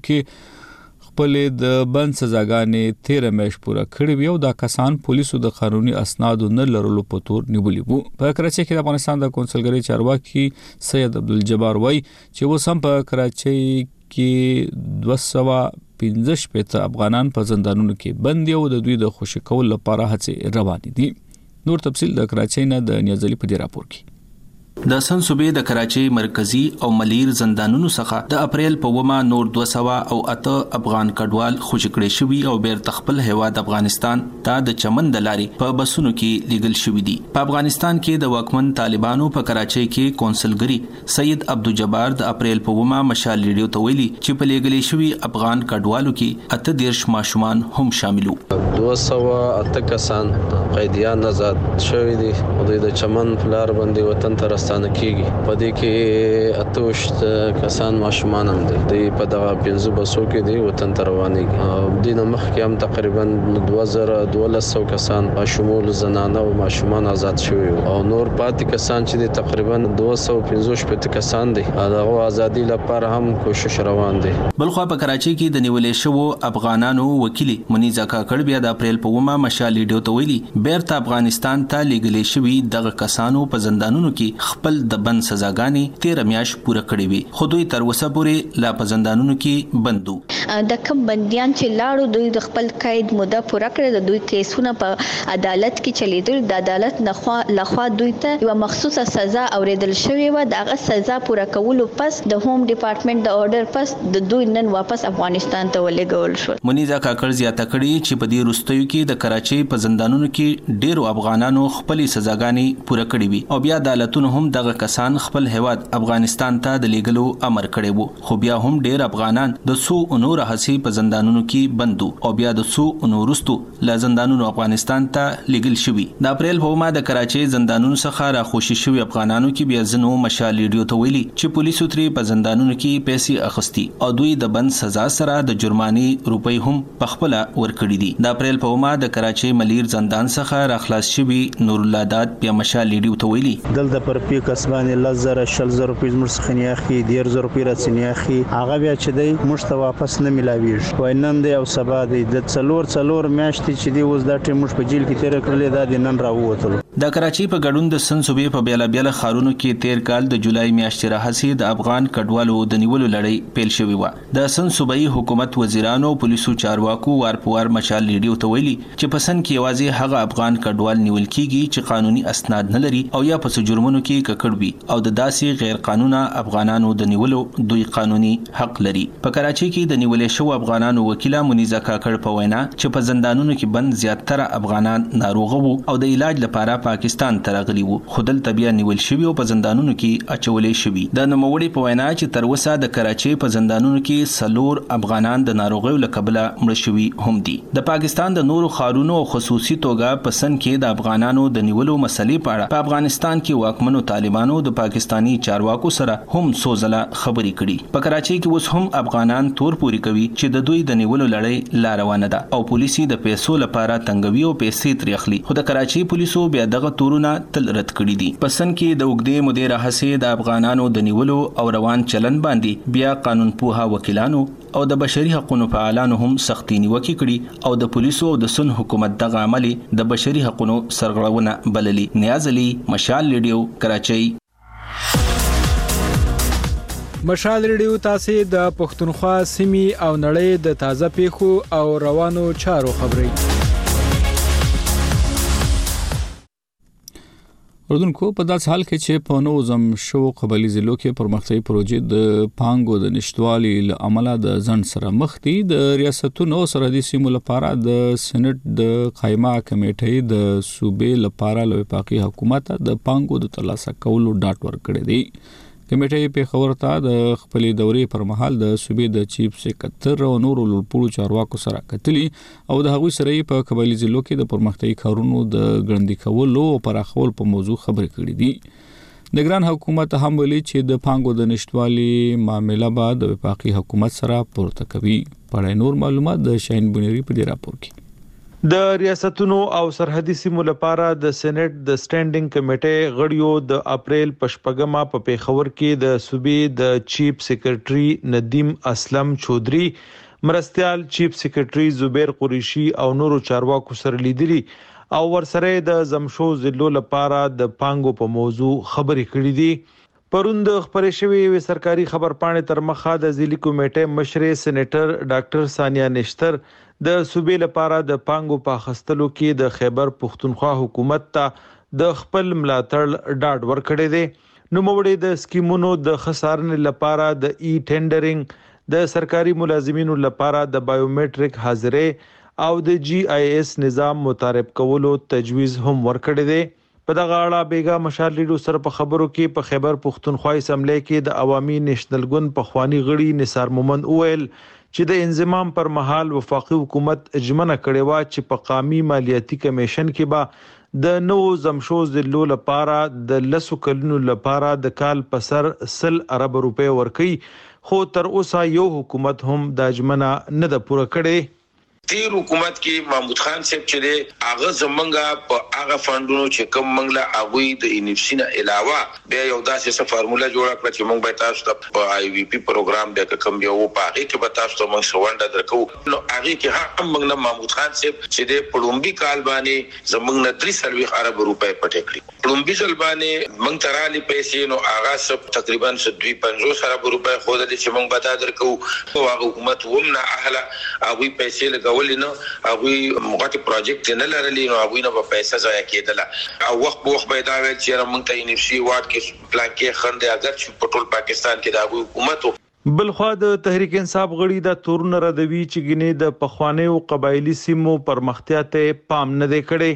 کې خپل د بند سزاګانې تیر میاشت پوره کړې وي او دا کسان پولیسو د قانوني اسنادو نه لرلو په تور نیولي وو. په کراچۍ کې د افغانستان د کونسلګرۍ چارواکي سید عبدالجبار وای چې اوس هم په کراچۍ کې دوه سوه پنځه شپېته افغانان په زندانونو کې بند او د دوی د خوشی کول لپاره هڅې روانې دي. نور تفصیل د کراچۍ نه د نیازلي په دې راپور کې. د سن صوبې د کراچۍ مرکزی او ملیر زندانونو څخه د اپریل په ومه نور دوه سوه او اته افغان کډوال خوشی کړي شوي او بیرته خپل هیواد افغانستان ته د چمن د لارې په بسونو کې لیږل شوي دي. په افغانستان کې د واکمن طالبانو په کراچۍ کې کونسلګري سید عبدالجبار د اپریل په ومه مشال ریډیو ته ویلي چې په لیږلې شوي افغان کډوالو کې اته دیرش ماشومان هم شامل وو. دوه سوه اته کسان قیدیان آزاد شوي دي او د چمن پلار باندې وطن ته ستانه کیږي. په دې کې اتوشت کسان ماشومان هم دي د په دغه پنځه بسو کې دي وطن ته روانېږي. او دینه مخکې هم تقریبا دوه زره دوه سوه کسان په شمول زنانه او ماشومان آزاد شوي او نور پاتې کسان چې دي تقریبا دوه سوه پنځه شپېته کسان دي دغه ازادي لپاره هم کوشش روان دي. بلخوا په کراچۍ کې د نیولې شوو افغانانو وکیل منیزا کاکړ بیا د اپریل په ومه مشال ریډیو ته ویلي بیرته افغانستان ته لیږلې شوي دغه کسانو په زندانونو کې خپل د بند سزاګانې تیر میاشت پوره کړې وي خو دوی تر اوسه پورې لا په زندانونو کې بند وو. د کوم بنديان چې لاړو دوی د خپل قید موده پوره کړې د دوی کیسونه په عدالت کې چلیدل. د عدالت نخوا لخوا دوی ته یو مخصوصه سزا اوریدل شوې و. دغه سزا پوره کولو پس د هوم ډپارټمنټ د اورډر پس د دوی نن واپس افغانستان ته ولېږل شو. منیزا کاکړ زیاته کړې چې په دې وروستیو کې د کراچۍ په زندانونو کې ډېرو افغانانو خپل سزاګانې پوره کړې وي او بیا عدالتونه هم هم دغه کسان خپل هیواد افغانستان ته د لیګلو امر کړی وو، خو بیا هم ډیر افغانان د سو انور هسي په زندانونو کې بندو او بیا د سو انورستو ل زندانونو افغانستان ته لیګل شوی. د اپریل په ما د کراچي زندانونو څخه را خوشي شوی افغانانو کې بیا زنو مشال ریډیو ته ویلي چې پولیسو تری په زندانونو کې پیسې اخستي او دوی د بند سزا سره د جرماني روپۍ هم په خپل ورکړي دي. د اپریل په ما د کراچي ملیر زندان څخه را خلاص شوی نور الله داد بیا مشال ریډیو ته ویلي دلته پر پی کسبانه لزر شل زر روپۍ مرسخنی اخی ډیر زر روپۍ راتنی اخی هغه بیا چې دی مشته واپس نه ملاویږي وای نن دی او سبا دی د څلور څلور میاشتې چې دی اوس دا ټیم مش په جیل کې تیر کړل دا د نن راووتل. د کراچي په ګډون د سن صوبې په بیل بیل خارونو کې تیر کال د جولای میاشتې راهسي د افغان کډوالو د نیولو لړۍ پیل شوې و. د سن صوبې حکومت وزیرانو پولیسو چارواکو وارپوار مشال ریډیو ته ویلي چې په سن کې یوازې هغه افغان کډوال نیول کیږي چې قانوني اسناد نه لري او یا په جرمونو کې ککړ وي او د داسې غیر قانوني افغانانو د نیولو دوی قانوني حق لري. په کراچي کې د نیولې شو افغانانو وکیله منیزه کاکړ په وینا چې په زندانونو کې بند زیاتره افغانان ناروغ وو او د علاج لپاره پاکستان ته راغلي وو، خو دلته بیا نیول شوی او په زندانونو کې اچولې شوی. د نوموړي په وینا چې تر اوسه د کراچي په زندانونو کې سلور افغانان د ناروغیو له کبله مړ شوي هم دي. د پاکستان د نورو خارونو او خصوصي توګه په سن کې د افغانانو د نیولو مسلې په اړه په افغانستان کې واکمنو طالبانو د پاکستانی چارواکو سره هم سوزله خبرې کړي. په کراچي کې اوس هم افغانان تور پوری کوي چې د دوی د نیولو لړۍ لا روانه ده او پولیسي د پیسو لپاره تنګوي او پیسې ترې اخلي، خو د کراچي پولیسو بیا دغه تورونه تل رد کړي دي. په سن کې د وګړي مدیر راهسي د افغانانو د نیولو او روان چلن باندې بیا قانون پوها وکیلانو او د بشري حقوقو فعالانو هم سختي نیوکه کړي او د پولیسو او د سن حکومت دغه عملي د بشري حقوقو سرغړونه بللي. نیاز علي، مشال ریډیو، کراچي. مشال ریډیو تاسو د پښتونخوا سیمې او نړۍ د تازه پیښو او روانو چارو خبري. اردوونکو په داسې حال کې چې په نو زم شو قبایلی ضلعو کې پرمختیايي پروژې د پانګو د نشټوالي له امله د ځنډ سره مخ دي. د ریاستونو سرحدي سیمو لپاره د سېنات د قایمه کمیټې د صوبې لپاره له وفاقي حکومت د پانګو د ترلاسه کولو ډاټ ورکړی دی. کمیټې په خبر ته د خپلې دورې پر مهال د صوبې د چیف سکرټر او نورو لوړپوړو چارواکو سره کتلي او د هغوی سره په قبایلی ضلعو کې د پرمختیايي کارونو د ګړندي کولو او پراخول په موضوع خبرې کړې دي. د ګران حکومت هم ویلي چې د پانګو د نشټوالي معاملې به د وفاقي حکومت سره پورته کوي. پړای نور معلومات د شاهین بنيري په دې راپور کې. د ریاستونو او سرحدي سیمو لپاره د سېنات د سټانډینګ کمیټې غړیو د اپریل پشپګما په پیښور کې د صوبې د چیف سکرټري ندیم اسلم چودري، مرستيال چیف سکرټري زبیر قریشي او نورو چارواکو سره لیدلي او ورسره د زمشو ضلعو لپاره د پانګو په موضوع خبرې کړې دي. پروند خبرې شوې سرکاري خبرپاڼې تر مخه د ضلعي کمیټې مشر سېنیټر ډاکټر ثانیه نشتر د صوبې لپاره د پانګو په خستلو کې د خیبر پښتونخوا حکومت ته د خپل ملاتړ ډاډ ورکړی دی. نوموړي د سکیمونو د خسارنې لپاره د ای ټینډرینګ، د سرکاري ملازمینو لپاره د بایومټریک حاضرې او د جی آی ایس نظام متعارف کولو تجویز هم ورکړی دی. په دغه اړه بیګا مشال ریډیو سره په خبرو کې په خیبر پښتونخوا اسمبلی کې د عوامي نېشنل ګوند په خواني غړي نثار مومند وویل چې د انضمام پر مهال وفاقي حکومت اجمنه کړې و چې په قامي مالیاتي کمیشن کې به د نو زمشو ضلعو لپاره د لسو کلونو لپاره د کال په سر سل ارب روپے ورکړي، خو تر اوسه یو حکومت هم د اجمنه نه ده پوره کړې. تیر حکومت کې محمود خان صاحب چې دی هغه زمونږه په هغه فاندونو چې کوم منګله هغه د انفسینا علاوه بیا یو داسې څه فارموله جوړه کړه چې موږ به تاسو ته په آی وی پی پروګرام د کوم یو په هغه کې به تاسو ته موږ سوانډه درکو. نو هغه کې هم موږ نه محمود خان صاحب چې د پړومبي کال باندې زمونږ نه درې سلوي ارب روپے پټ کړی. پړومبي ځل باندې موږ ترالي پیسې نو هغه سب تقریبا دوه پنځوس ارب روپے خو د چې موږ به تا درکو. او هغه حکومت هم نه اهله هغه پیسې لګول نو هغه موږ پروجیکټ نه لرلی نو هغه نه په پیسې ځای کېدل او وخت په وخت به دا ویل چې موږ ته انفسي واټ کې پلان کې خنده اگر چې په ټول پاکستان کې دا حکومت. بلخوا د تحریک انصاف غړي د تورن ردوی چې ګنې د پخوانیو قبایلی سیمو پرمختیا ته پام نه دی کړي.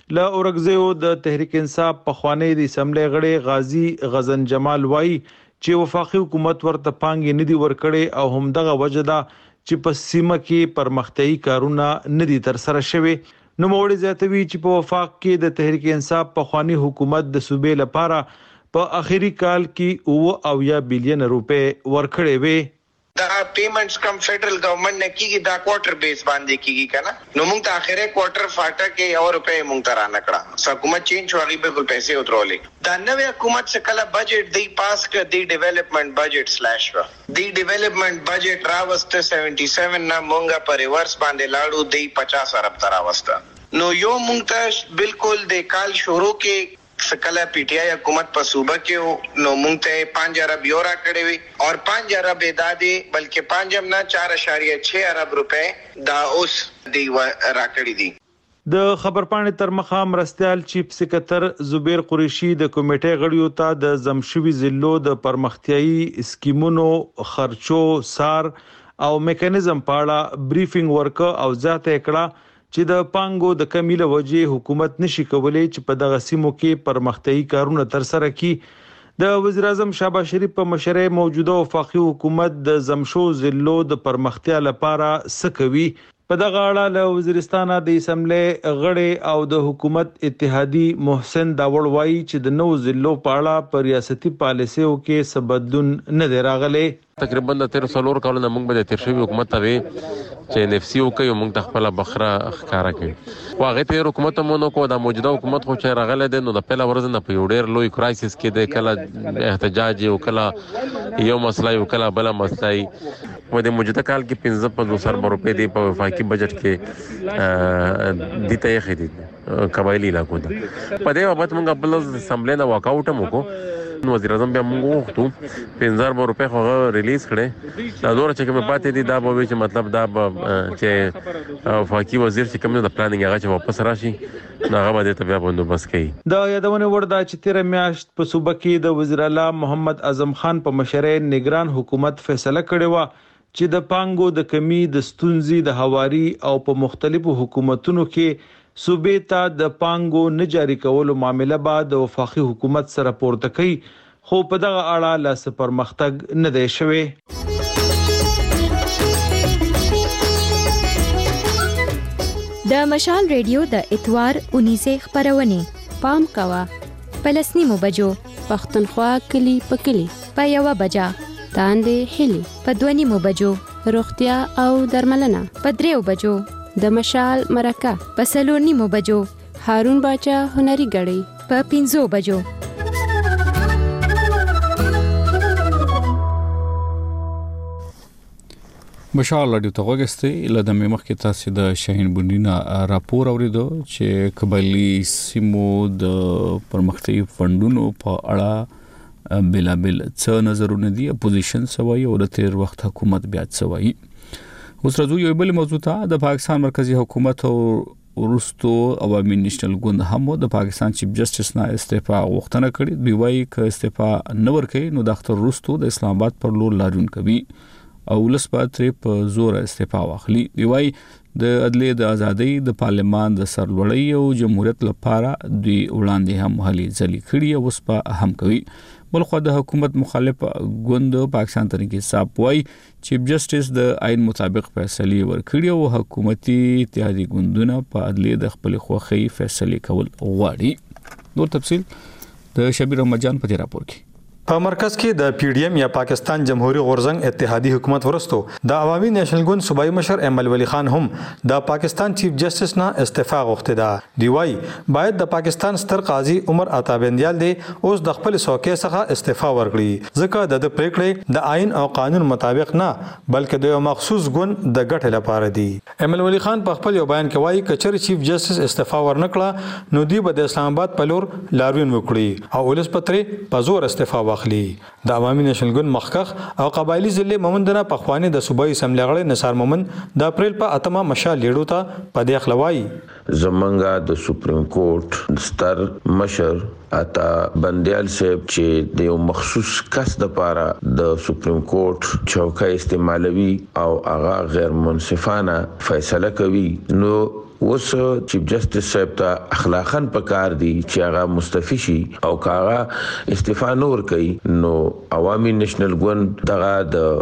له اورګزیو د تحریک انصاف پخوانی د اسمبلی غړي غازی غزن جمال وای چې وفاقي حکومت ورته پانګې ندي ورکړي او همدغه وجه ده چې په سیمه کې پرمختیايي کارونه ندي تر سره شوي. نو موړي زیاتوي چې په وفاق کې د تحریک انصاف پخوانی حکومت د صوبې لپاره په اخیری کال کې او او یا بلین روپے ورکړې وي. دا پیمنټس کم فدرل گورنمنٹ نے کیږي دا کوارټر بیس باندې کیږي کنه نو موږ ته اخره کوارټر فاټه کې یو روپے موږ ته را نکړه حکومت چینج شو غیبه کول پیسې وترولې دا نوې حکومت څخه کله بجټ دی پاس کړ دی ډیولپمنٹ بجټ سلیش دی ډیولپمنٹ بجټ راوسته سیونټي سیون نه موږ په ریورس باندې لاړو دی پچاس ارب تر راوسته نو یو موږ ته بالکل د کال شروع کې سکلا پی ٹی آئی حکومت په صوبه کې نو مونږ ته پانچ ارب یورا کړی وي او پانچ ارب دادي بلکې پانچ هم نه چار اشاریه چھ ارب روپے دا اوس دی راکړی دي. د خبرپاڼې تر مخه مرستيال چیف سکرټر زبیر قریشي د کمیټې غړیو ته د زمشوي ضلعو د پرمختیايي سکیمونو خرچو سار او میکانیزم په اړه بریفینګ ورک او ذات کړه چې د پانګو د کمی له وجې حکومت نشي کولای چې په دغه سیمو کې پرمختیايي کارونه تر سره کړي. د وزیر اعظم شهباز شریف په مشرۍ موجوده وفاقي حکومت د زمشو ضلعو د پرمختیا لپاره څه کوي؟ په دغه اړه له وزیرستان د اسمبلی غړي او د حکومت اتحادی محسن داوړ وایي چې د نو ضلعو په اړه په ریاستي پالیسیو کې څه بدلون نه دی راغلی. تقریبا د تیر څلور کلونو موږ به د تیر شوی حکومت ته وی چې نفسي او کوي موږ خپل بخره ښکارا کړي واغه تیر حکومت مونږ کو د موجوده حکومت خو چې راغله د نو د پیله ورځ نه په ډیر لوی کرایسس کې د کله احتجاج او کله یو مسله او کله بل مسله و د موجوده کال کې پنځه پنځه سر روپے دی په وفاقي بجټ کې د ته خېدي قبایلی علاقو ده په دې وخت موږ خپل اسمبلی نه واک اوټ مو نو وزیر اعظم بیا موږ وختو پنځه روپے خو ریلیز کړي دا دور چې کوم پاتې دي دا به چې مطلب دا چې وفاقي وزیر چې کوم د پلانینګ هغه چې واپس راشي هغه به ته بیا بندوبست کوي. دا یادونه ورده چې تیر میاشت په صوبه کې د وزیر اعلی محمد اعظم خان په مشرۍ نگران حکومت فیصله کړې و چې د پانګو د کمی د ستونزې د هواري او په مختلفو حکومتونو کې صوبې ته د پانګو نه جاری کولو معاملې بعد د وفاقي حکومت سره پورته کوي خو په دغه اړه لا څه پرمختګ نه دی شوی. د مشال ریډیو د اتوار اونیزه خبرونه پام کوا پلسنیمو بجو پختونخوا کلی په کلی په یو بجا تاندې هلي په دوه نیمو بجو روغتیا او درملنه په دریو بجو د مشال مرکه په څلور نیمو بجو هارون باچا هنري غړي په پنځو بجو. مشال رادیو ته وګورئ له د مخکې تاسو د شاهین بونینا راپور اوریدو چې قبایلی سیمو د پرمختیايي فندونو په اړه بلا بل څه نظرونه دي اپوزیشن سوي او د تیر وخت حکومت بیا سوي. اوس راځو یو بل موضوع ته. د پاکستان مرکزی حکومت او ورستو عوامي نېشنل ګوند هم د پاکستان چیف جسټس نه استعفا غوښتنه کړې. دوی وايي ک استعفا نه ورکړي نو د اختر ورستو د اسلام آباد پر لور لاریون کوي او لسبات په زور استعفا واخلي. دوی وايي د عدالت د ازادۍ د پارلمان د سرلوړۍ او جمهوریت لپاره دوی وړاندې هم هلي ځلې کړي او اوس په هم کوي. بلخو د حکومت مخالف ګوند پاکستان تحریک انصاف وايي چیف جسټس د آئین مطابق فیصله ورکړي او حکومتي اتحادی ګوندونه په عدالت د خپل خوخي فیصله کول غواړي. نور تفصيل د شبیر رمضان په راپور کې. په مرکز کې د پی ډی ایم یا پاکستان جمهوریت غورزنګ اتحادی حکومت ورستو د عوامي نېشنل ګوند صوبایي مشر احمد ولی خان هم د پاکستان چیف جسټس نه استعفا غوښته ده. دی وايي باید د پاکستان ستر قاضي عمر عطا بندیال دی اوس د خپل څوکۍ څخه استعفا ورکړي ځکه د پریکړې د آئین او قانون مطابق نه بلکې د یو مخصوص ګوند د ګټې لپاره دی. احمد ولی خان په خپل یو بیان کې وايي کچر چیف جسټس استعفا ورنکړه نو دی به د اسلام آباد په لور لاریون وکړي او ولس پترې په زور استعفا واخلي. د عوامي نېشنل ګوند مخکخ او قبایلی ضلع مومندنه په خواني د صوبایي اسمبلی غړي نثار مومن د اپریل په اتمه مشال لیډو ته په دې خلوای زمونږه د سپریم کورټ ستر مشر اتا بندیال صاحب چې د یو مخصوص کس د پاره د سپریم کورټ چوکۍ استعمالوي او هغه غیر منصفانه فیصله کوي نو اوس چیف جسټس صاحب ته اخلاقاً پکار دي چې هغه مستفی شي او کاغه استعفا نور کوي نو عوامي نېشنل ګوند دغه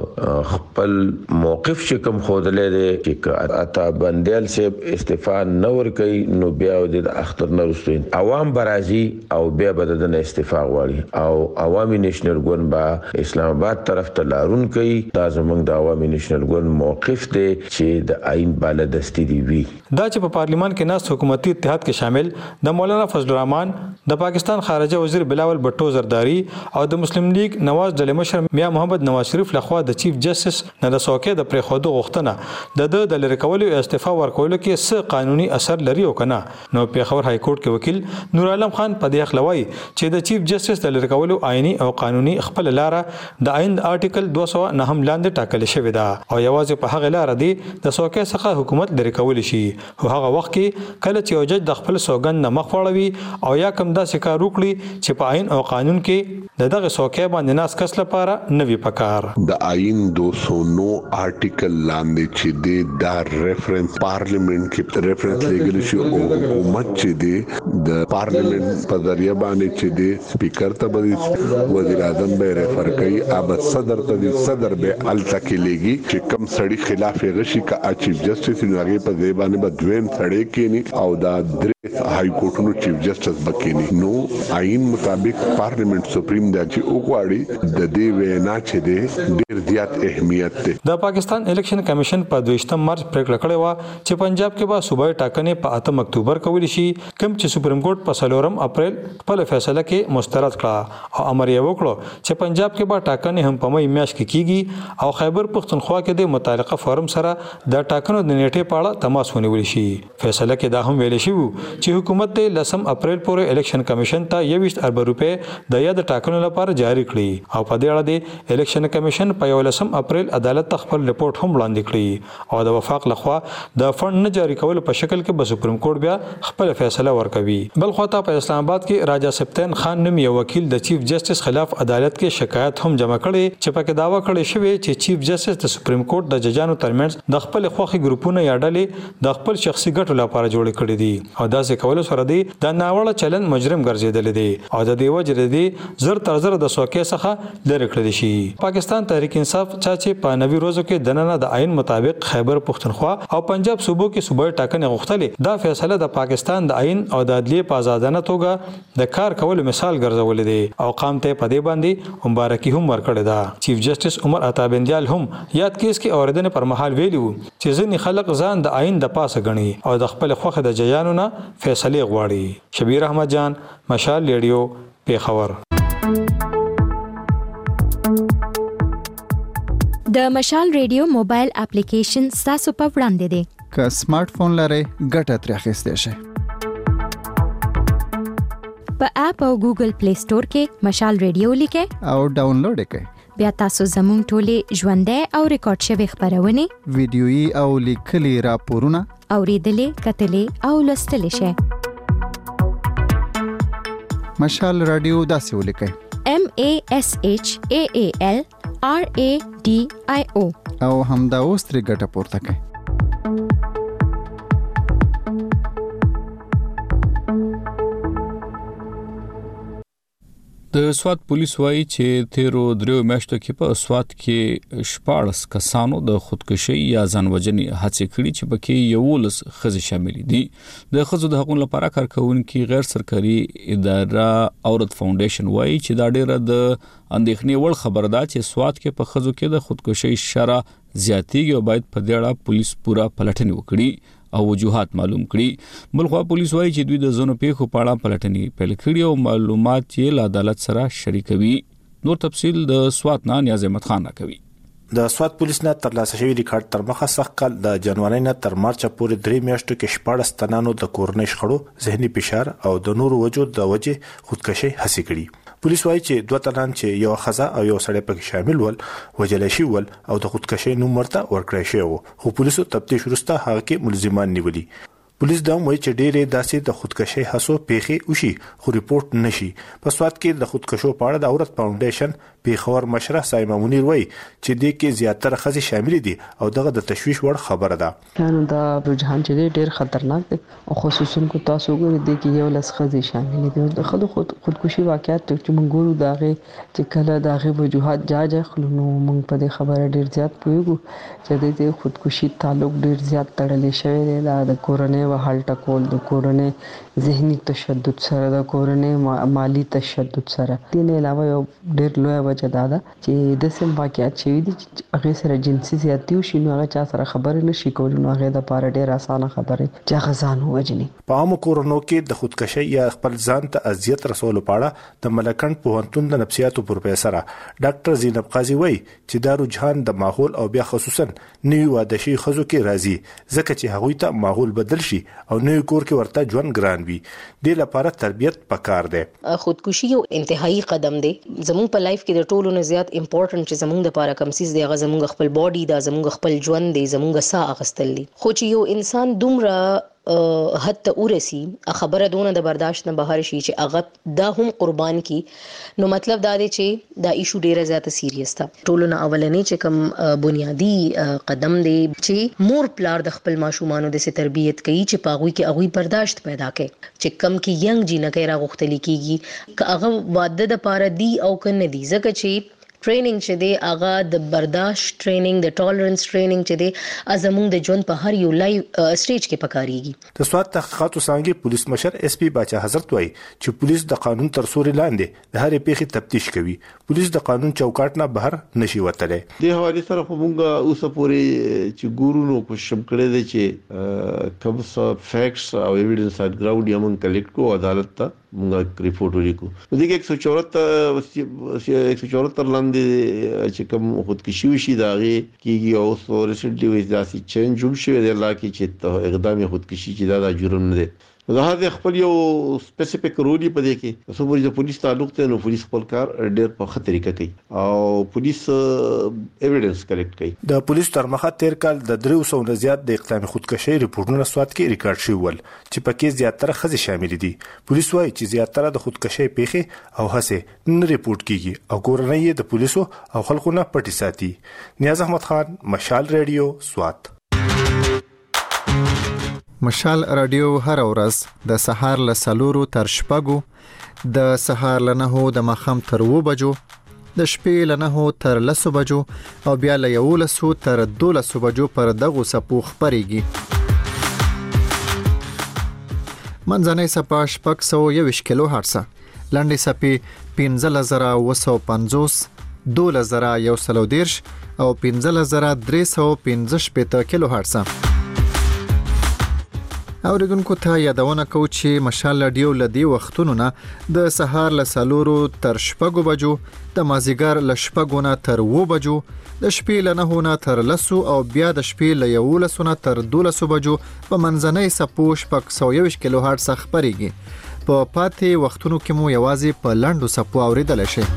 د خپل موقف شکم خودلې دي چې اتا بندیل صاحب استعفا نور کوي نو بیا د اختر نورستوین عوام برازي او بیا بددن استعفا غواړي او عوامي نېشنل ګوند با اسلام آباد طرف ته لارون کوي دا زمونږ د عوامي نېشنل ګوند موقف دی چې د آئین بالادستی دی وی دا چې په پارلیمان کې ناست حکومتي اتحاد کې شامل د مولانا فضل الرحمن د پاکستان خارجه وزیر بلاول بټو زرداری او د مسلم لیگ نواز ډلې مشر میا محمد نواز شریف لخوا د چیف جسټس نه د سوکې د پریخودو غوښتنه د د لری کولو استعفا ورکولو کې څه قانوني اثر لري او کنه نو پیښور های کورټ کې وکیل نور عالم خان په دې خلوي چې د چیف جسټس د لری کولو آئینی او قانوني خپل لاره د آئین د آرټیکل دوه سوه نه هم لاندې ټاکل شوی دا او یوازې په هغه لاره دی د سوکې څخه حکومت لري کول شي خو هغه وخت کې کله چې یو جج د خپل سوګند نه مخ واړوي او یا کوم داسې کار وکړي چې په آئین او قانون کې د دغه سوکې باندې ناس کس لپاره نوي پکار د آئین دو سو نو آرټیکل لاندې چې دی دا ریفرنس پارلیمنت کې ریفرنس لګل شي او حکومت چې دی د پارلیمنت په ذریعہ باندې چې دی سپیکر ته به وزیر اعظم به ریفر کوي اب صدر ته صدر به الته کې لګي چې کم سړی خلاف غشي کا چیف جسټس نوغه په ځای باندې بدوین سړی کېنی او دا درې های کورټونو چیف جسټس بکېنی نو آئین مطابق پارلیمنت سپریم د چې وګواړي د دې وینا چې دی ډیر زیات اهمیت ده د پاکستان الیکشن کمیشن په دویشتم مارچ پریکړه کړې و چې پنجاب کې به صوبایي ټاکنې په اتم اکتوبر کول شي کوم چې سپریم کورټ په څلورم اپریل خپل فیصله کې مسترد کړه او امر یې وکړو چې پنجاب کې به ټاکنې هم په مې میاشت کې کیږي او خیبر پختونخوا کې د متعلقه فورم سره د ټاکنو د نیټې په اړه تماس ونیول شي فیصله کې دا هم ویل شي چې حکومت د لسم اپریل پورې الیکشن کمیشن ته یويشت ارب روپے د یاد ټاکنو لپاره جاری کړي او په دې اړه د الیکشن کمیشن په یو لسم اپریل عدالت خپل ریپورت هم وړاندې کړي او د وفاق لخوا د فند نه جاری کول په شکل کې به سپریم کورټ بیا خپل فیصله ورکوي بل خو ته په اسلام آباد کې راجا سپتین خان نوم یو وکیل د چیف جسټس خلاف عدالت کې شکایت هم جمع کړي چې پکې داوا کړی شوی چې چیف جسټس د سپریم کورټ د ججانو ترمنځ د خپل خوخي ګروپونو یا ډلې د خپل شخصي ګټو لپاره جوړ کړي دي او دا څه کول سره دی د ناوړه چلن مجرم ګرځیدل دي او د دې وجه دی زر تر زر د سوکې څخه لری کړی شي پاکستان تحریک انصاف چا چې په نوي روزو کې دننه د آئین مطابق خیبر پختونخوا او پنجاب صوبو کې صوبایي ټاکنې غوښتلې دا فیصله د پاکستان د آئین او د عدلیې په آزادانه توګه د کار کول مثال ګرځول دي او قام ته په دې باندې مبارکي هم ورکړه ده چیف جسټس عمر عطا بندیال هم یاد کیس کې اوریدنه پر مهال ویلو چې ځینې خلک ځان د آئین د پاسه غني او د خپل خوخه د ججانو نه فیصله غواړي شبیر احمد جان مشال ریډیو پیښور د مشال ریډیو موبایل اپلیکیشن تاسو په وړاندې دی که سمارټ فون لرئ ګټه ترې اخیستی شئ په اپ او ګوګل پلی سٹور کې مشال ریډیو لیکئ او ډاونلوډ کړئ بیا تاسو زموږ ټولې ژوندۍ او ریکارډ شوی خبرونه ویډیويي او لیکلي راپورونه اوریدلې کتلې او لوستلې شئ مشال رادیو داسې ولیکئ M A S H A A L R A D I O او همدا اوس ترې ګټه پورته کړئ د سوات پولیس وایي چې تیرو دریو میاشتو کې په سوات کې شپاړس کسانو د خودکشي یا ځانوژنې هڅې کړې چې پکې یولس ښځې شامل دي د ښځو د حقوقو لپاره کارکونکي غیر سرکاري اداره عورت فاونډیشن وایي چې دا ډیره د اندېښنې وړ خبره ده چې سوات کې په ښځو کې د خودکشي شرح زیاتېږي او باید په دې اړه پولیس پوره پلټنې وکړي او وجوهات معلوم کړي بلخوا پولیس وایي چې دوی د زونو پیښو په اړه پلټنې پیل کړي او معلومات یې له عدالت سره شریکوي نور تفصیل د سوات نه نیاز احمد خان راکوي د سوات پولیس نه ترلاسه شوی ریکارډ تر مخه سخت کال د جنوري نه تر مارچ پورې درې میاشتو کې شپاړس تنانو د کورنۍ شخړو ذهني فشار او د نورو وجو د وجې خودکشي هڅې کړي پولیس وایي چې دوه تنان چې یو خزه او یو سړی پکې شامل ول وجل شي ول او د خودکشي نوم ورته ورکړی شو خو پولیسو تفتیش وروسته هغه کې ملزمان نیولي پولیس دا وایي چې ډېرې داسې د خودکشي هڅو پیښې وشي خو ریپورت نشي په سوات کې د خودکشو په اړه د عورت فاونډیشن پیښور مشره سایمه منیر وایي چې دې کې زیاتره ښځې شامل دي او دغه د تشویش وړ خبره ده. نو دا رجحان چې ډېر خطرناک دی او خصوصا کو تاسو وګورئ د کې یو لس ښځې شامل دي. د خود خود خودکشي واقعیت چې موږ ګورو دا غي چې کله دا غي وجوهات جاج اخلو نو موږ په دې خبره ډېر زیات پوهیږو چې د دې خودکشي تعلق ډېر زیات تړلې شوی دی د کورنۍ وهل ټکول د کورنۍ ذهني تشدد سره د کورنۍ مالی تشدد سره. دې نه علاوه یو ډېر لوی وجه دا ده چې د سم واقعیت شوی دي چې هغه سره جنسي زیاتی وشي نو هغه چا سره خبرې نشي کولی نو هغه د پاره ډېر اسانه خبره چې هغه ځان ووجني. په عامو کورونو کې د خودکشي یا خپل ځان ته اذیت رسولو په اړه د ملکند پوهنتون د نفسیاتو پروفیسور ډاکټر زینب قاضي وایي چې دا رجحان د ماحول او بیا خصوصا نوي واده شوي ښځو کې راځي ځکه چې هغوی ته ماحول بدل شي او نوي کور کې ورته ژوند ګران وي. دې لپاره تربیت پکار دی. خودکشي یو انتهایی قدم دی زموږ په لایف کې د ټولو نه زیات امپورټنت چې زموږ د لپاره کوم څه دی هغه زموږ خپل باډي دا زموږ خپل ژوند دی زموږ ساه اخستل دي. خو چې یو انسان دومره حتی ورسی خبره دونه د برداشت نه بهر شي چې هغه دا هم قربان کی نو مطلب دا دی چې دا ایشو ډیره زیاته سیریس ده. ټولو نه اولنې چې کوم بنیادی قدم دی چې مور پلار د خپل ماشومانو د سي تربیت کوي چې پاغوي کې هغه برداشت پیدا کوي چې کم کې ینګ جنکه را غختلی کیږي که هغه واده د پاره دی او کنه دی ځکه چې ټریننګ چې دی هغه د برداشت ټریننګ د ټالرنس ټریننګ چې دی ازمون د ژوند په هر یو لایو سټیج کې پکاريږي. د سواد تحقیقاتو څنګه پولیس مشر اس پی باچا حضرت وایي چې پولیس د قانون تر سوري لاندې د هرې پیښې تفتیش کوي. پولیس د قانون چوکاټ نه بهر نشي وتلی. د حواله سره کومه اوسه پوری چې ګورو نو کوشش کړی دی چې کوم څه فیکټس او ایویډنس ات ګراوند یې مونږ کلیکټ کو عدالت ته مونږ ریپورت ولیکو. د دې کې ایک سو چوهتر لاندې چې کوم خودکشي وشي دا غي کیږي او سو ریسنټلی وې داسې چینج هم شوی دی الله کې چې اقدام خودکشي چې دا د جرم نه دی. دا هغه خپل یو سپیسیفیک رول په دې کې سو پوری د پولیس تعلق ته نو پولیس خپل کار ډېر په خطر کې کوي او پولیس ایویډنس کلیکټ کوي. د پولیس تر مخه تیر کال د درې سوو نه زیات د اقدام خودکشي ریپورتونه سواد کې ریکارډ شوي ول چې پکې زیاتره ښځې شامل دي. پولیس وايي چې زیاتره د خودکشي پیښې او هڅې نه ریپورت کیږي او کورنۍ د پولیسو او خلکو نه پټي ساتي. نیاز احمد خان، مشال ریډیو، سواد. مشال رادیو هر ورځ د سهار له سلورو تر شپږو د سهار له نهو د ماښام تر اوو بجو د شپې له نهو تر لسو بجو او بیا له یولسو تر دولسو بجو پر دغو څپو خپرېږي. منځنۍ څپه شپږ سوه یوویشت کیلو هرټزه، لنډې څپې پنځلس زره اوه سوه پنځوس، دولس زره یو سل او دېرش او پنځلس زره درې سوه پنځه شپېته کیلو هرټزه. اوریدونکو ته یادونه کوو چې مشال رادیو له دې وختونو نه د سهار له څلورو تر شپږو بجو، د مازدیګر له شپږو نه تر اوو بجو، د شپې له نهو نه تر لسو او بیا د شپې له یولسو نه تر دولسو بجو په منځنۍ څپو شپږ سوه یوویشت کیلو هرټز خپرېږي. په پاتې وختونو کې مو یوازې په لنډو څپو اوریدلی شئ.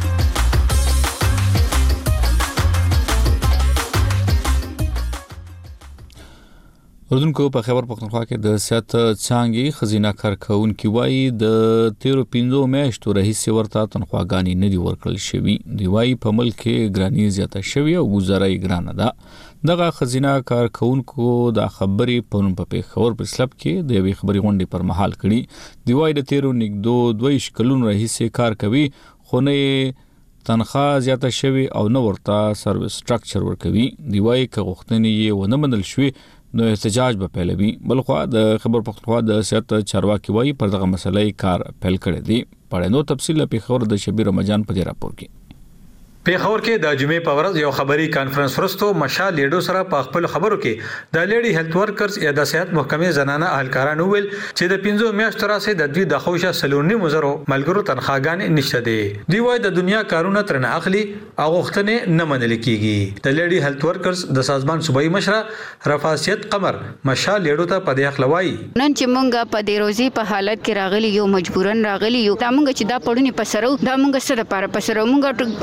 اردوونکو په خبر پختونخوا کې د سیاست څانګې خزینه کارکونکي وایي د تیرو پنځو میاشتو راهیسې ورته تنخواګانې نه دي ورکړل شوي. دوی وایي په ملک کې ګراني زیاته شوې او ګزاره یې ګرانه ده. دغه خزینه کارکونکو دا خبرې پرون په پیښور پریس کلب کې د یوې خبري غونډې پر مهال کړي. دوی وایي د تیرو نږدې دوه ویشت کلونو راهیسې کار کوي خو نه تنخواه زیاته شوي او نه ورته سروس سټرکچر ورکوي. دوی وایي که غوښتنې یې ونه منل شوي نو احتجاج به پیلوي. بلخوا د خبر پختونخوا د سیاست چارواکي وایي پر دغه مسلې کار پیل کړی دی. پړې نو تفصیل په خبر د شبیر رمضان په دې راپور کې. پیښور کې د جمعې په ورځ یو خبري کانفرنس وروسته مشال لیډو سره په خپل خبرو کې د لیډي هیلث ورکرز یا د صحت محکمې زنانه اهلکارانو ویل چې د پنځو میاشتو راځي د دوی د خوښه سلونی مزرو ملګرو تنخواګان نشته دي. دی وای د دنیا کارونه ترنه اخلي او غوښتنې نه منل کیږي. د لیډي هیلث ورکرز د سازمان صوبایي مشره رفاسیت قمر مشال لیډو ته په دې خلوي نن چې مونږه په دې روزي په حالت کې راغلي یو مجبورن راغلي یو دا مونږ چې دا پړونی پسرو دا مونږ سره لپاره پسرو مونږ کور په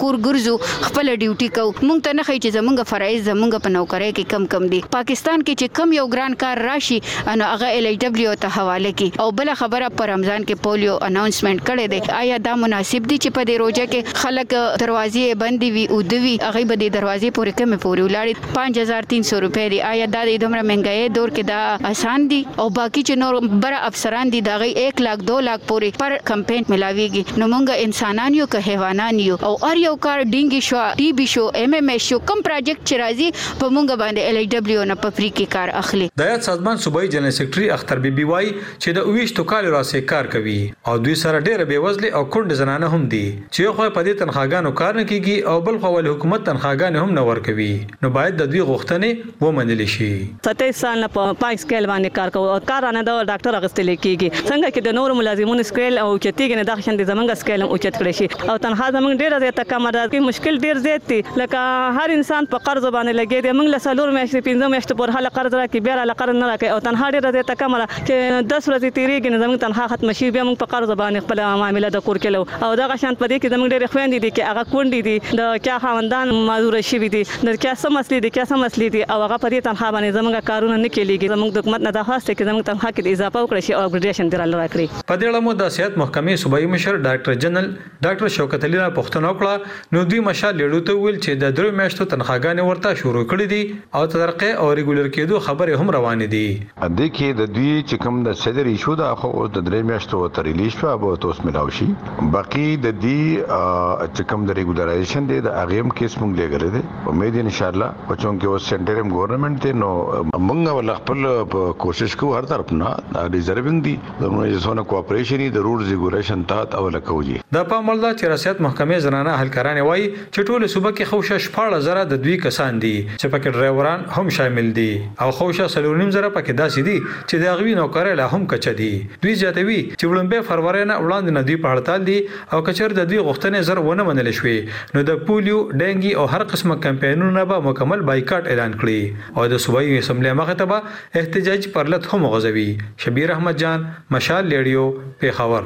کور ګرځو خپل ډیوټي کو مونږ ته نه خي چې زمونږ فرایض زمونږ په نوکرۍ کې کم کم دي پاکستان کې چې کم یو ګران کار راشي ان هغه ال ای ډبلیو ته حواله کی او بل خبره پر رمضان کې پولیو اناونسمنت کړي دي آیا دا مناسب دي چې په دې روزه کې خلک دروازې بندي وي او دوی هغه به د دروازې پورې کمه پورې ولاړ پنځه هزار تین سو روپے دی آیا دا د دومره مهنګای دور کې دا آسان دي او باقی چې نور بر افسران دي دا غي एक लाख दो लाख پورې پر کمپاین ملاويږي نو مونږ انسانان یو که حیوانان یو او ار یو کار ډینګي شو ټي بي شو ام ام اس شو کم پروجیکټ چې راځي په مونږ باندې ال ای ډبلیو نه په فری کې کار اخلي د یاد سازمان صوبایي جنرال سیکریټري اختر بیبي وای چې د اویشتو کال راسي کار کوي او دوی سره ډېر بیوزلي او کونډ زنانه هم دي چې خو په دې تنخواګانو کار نه کیږي او بل خو ول حکومت تنخواګانې هم نه ورکوي نو باید د دوی غوښتنې ومنل شي ستاسو سال په پنځه سکیل باندې کار کوو او کار نه د ډاکټر اغستل کیږي څنګه کې د نور ملازمونو سکیل او چتیګ نه دغه شند زمونږ سکیل او چت کړی شي او تنخوا زمونږ ډیره زیاته کم ده کې مشکل ډیر زیات دي لکه هر انسان په قرض باندې لګي دی موږ له سلور میاشتې پنځه میاشتې پر حاله قرض راکې بیا له قرض نه راکې او تنخوا ډیره زیاته کم ده چې دس ورځې تیریږي نه زمونږ تنخوا ختم شي بیا موږ په قرض باندې خپل معاملې د کور کېلو او دغه شان په دې کې زمونږ ډېر خويندې دي چې هغه کونډې دي د کیا خاوندان معذور شي دي د کیا سم مسلې دي کیا سم مسلې دي او هغه په دې تنخوا باندې زمونږ کارونه نه کېږي زمونږ د حکومت نه د خاصه کې زمونږ تنخوا کې اضافه وکړي شي او اپګریډیشن درل راکړي په دې اړه مو د صحت محکمې صوبایي مشر ډاکټر جنرال ډاکټر شوکت علي پښتنو کړه نو دوی مشال لیډو ته ویل چې د درو میاشتو تنخواګانې ورته شروع کړې دي او ترقه او ریګولر کېدو خبره هم روانه دي د کې د دوی چې کوم د صدر ایشو دا خو د درې میاشتو تر ریلیز شو به توس ملاوي شي باقي د دې چې کوم د ریګولرایزیشن دی د اغیم کیس مونږ لګره دي امید ان شاء الله په چون کې اوس سنټرم ګورنمنت دی نو مونږ ول خپل کوشش کوو هر طرف نه ریزروینګ دي د زونه کوآپریشن د رولز ریګولیشن تات او لکوجي د پامل د چرسیات محکمې زنانه اهلکارانه وای چې ټول صوبه کې خوشه شپاړه زره د دوی کسان دي چې پکې ډرایوران هم شامل دي او خوشه سلورنیم زره پکې داسې دي چې د غوی نوکر له هم کچ دي دوی زیاتوي چې وړاندې فروری نه وړاندې نه دی په هړتال دي او کچر د دوی غوښتنې زر ونه منل شوې نو د پولیو ډنګي او هر قسمه کمپاینونو به مکمل بایکاټ اعلان کړي او د صوبایي اسمبلی مخه ته به احتجاج پرلط هم غوځوي شبیر احمد جان مشال لیډیو پیښور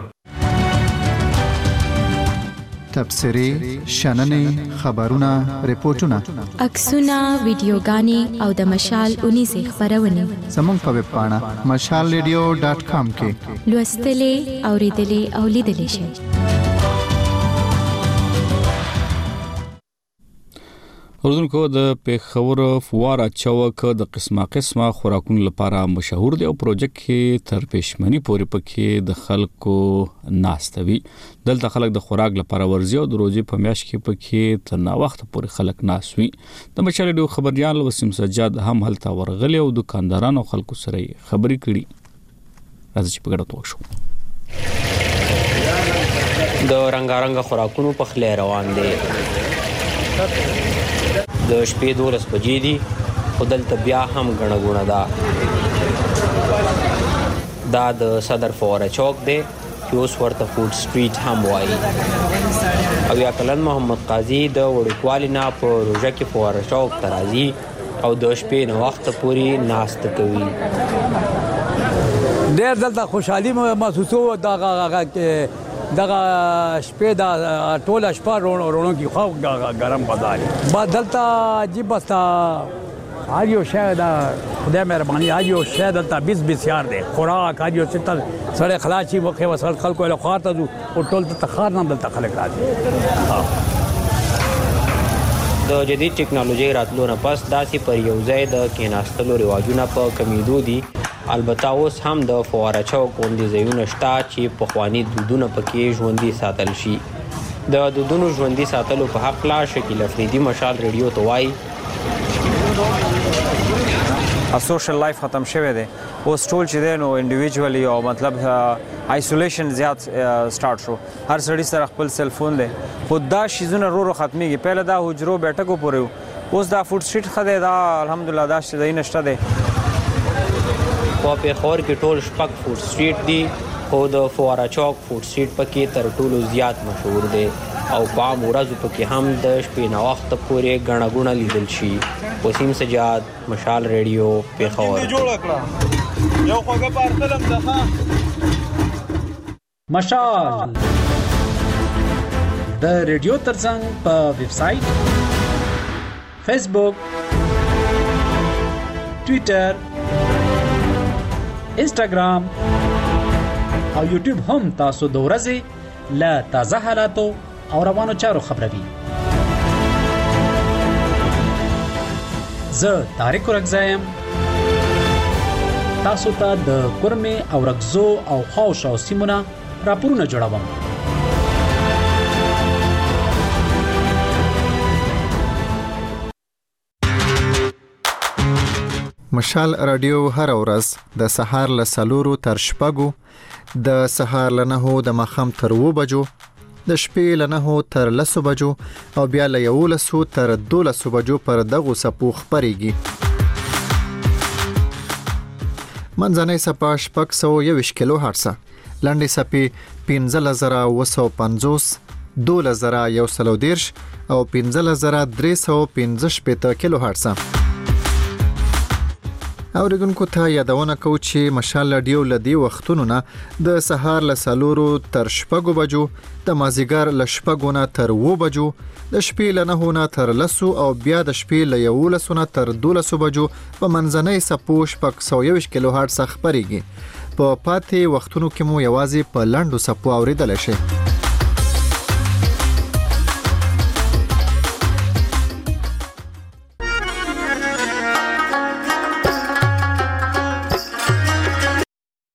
تبصری شننې خبرونه ریپورتونه عکسونه ویډیوګانې او د مشال اونیزه خبرونه زموږ په ویب پاڼه مشال ریډیو ډاټ کام کې لوستلې اوریدلې او لیدلې شئ اوردونکو د پیښور فواره چوک د قسمه قسمه خوراکونو لپاره مشهور دی او پروژیکټ کې تر پېشمنی پورې پکې د خلکو ناستوي دلته خلک د خوراک لپاره ورزي او د روزي په میاش کې پکې تر نا وخت پورې خلک ناسوي د مشال ډیو خبريال وسیم سجاد هم هلته ورغلي او دکاندارانو خلکو سره خبري کړي راځي په ګډه توښو د رنگارنګ خوراکونو په خله روان دي د شپې دولس بجې دي خو دلته بیا هم غڼه غونه ده دا د صدر فواره چوک دی چې اوس ورته فود سټریټ هم وایي او یا کلن محمد قاضي د وړوکوالي نه په روژه کې فواره چوک ته راځي او د شپې نه وخته پورې ناسته کوي ډېر دلته خوشحالي محسوسوه دغه کې دغه شپې دا ټوله شپه رونو رونو کې خو ګرم بازار با دلته عجیب بستا هر یو شی دا خدای مهرباني هر یو شی دلته بیس بسیار دی خوراک هر یو څه تل سړی خلاصي وخه وسل خلکو له خاطر ته او ټول ته خار نه دلته خلک راځي د جدید ټکنالوژي راتلو نه پس داسې پر یو ځای د کېناستلو رواجونه په کمیدو دي البته اوس هم د فواره چوک غونډې ځایونه شته چې پخواني دودونه پکې ژوندي ساتل شي د دودونو ژوندي ساتلو په حق لا شکیل افریدي مشال ریډیو ته وایي سوشل لایف ختم شوی دی اوس ټول چې دی نو انډیویجوالي او مطلب آیسولیشن زیات سٹارټ شو هر سړی سره خپل سلفون دی خو دا شیزونه رو رو ختميږي پهله دا حجرو بیٹکو پورې اوس دا فود سټریټ خده دا الحمدلله دا چې دای نشته دی په پیښور کې ټول شپږ فود سټریټ دی خو د فواره چوک فود سټریټ پکې تر ټولو زیات مشهور دی او په ورځو پکې هم د شپې نه وخت پورې غڼه غونه لیدل شي وسیم سجاد مشال ریډیو پیښور یو خوګه پارتلم ځخه مشال د ریډیو ترڅنګ په ویب سټ، فیسبوک، ټوئیټر، انسټاګرام او یوټیوب هم تاسو د ورځې له تازه حالاتو او روانو چارو خبروي. زه طارق رکزایم تاسو ته د کورمه او رکزو او خوش او سیمونه راپورونه جوړوم. مشال رادیو هر ورځ د سهار له سلورو تر شپږو، د سهار له نهو د ماښام تر اوو بجو، د شپې له نهو تر لسو بجو او بیا له یولسو تر دولسو بجو پر دغو څپو خپرېږي. منځنۍ څپه شپږ سوه یوویشت کیلو هرټزه، لنډې څپې پنځلس زره اوه سوه پنځوس، دولس زره یو سل او دېرش او پنځلس زره درې سوه پنځه شپېته کیلو هرټزه. اوریدونکو ته یادونه کوو چې مشال رادیو له دې وختونو نه د سهار له څلورو تر شپږو بجو، د مازدیګر له شپږو نه تر اوو بجو، د شپې له نهو نه تر لسو او بیا د شپې له یولسو نه تر دولسو بجو په منځنۍ څپو شپږ سوه یوویشت کیلو هرټز خپرېږي. په پاتې وختونو کې مو یوازې په لنډو څپو اورېدلی شئ.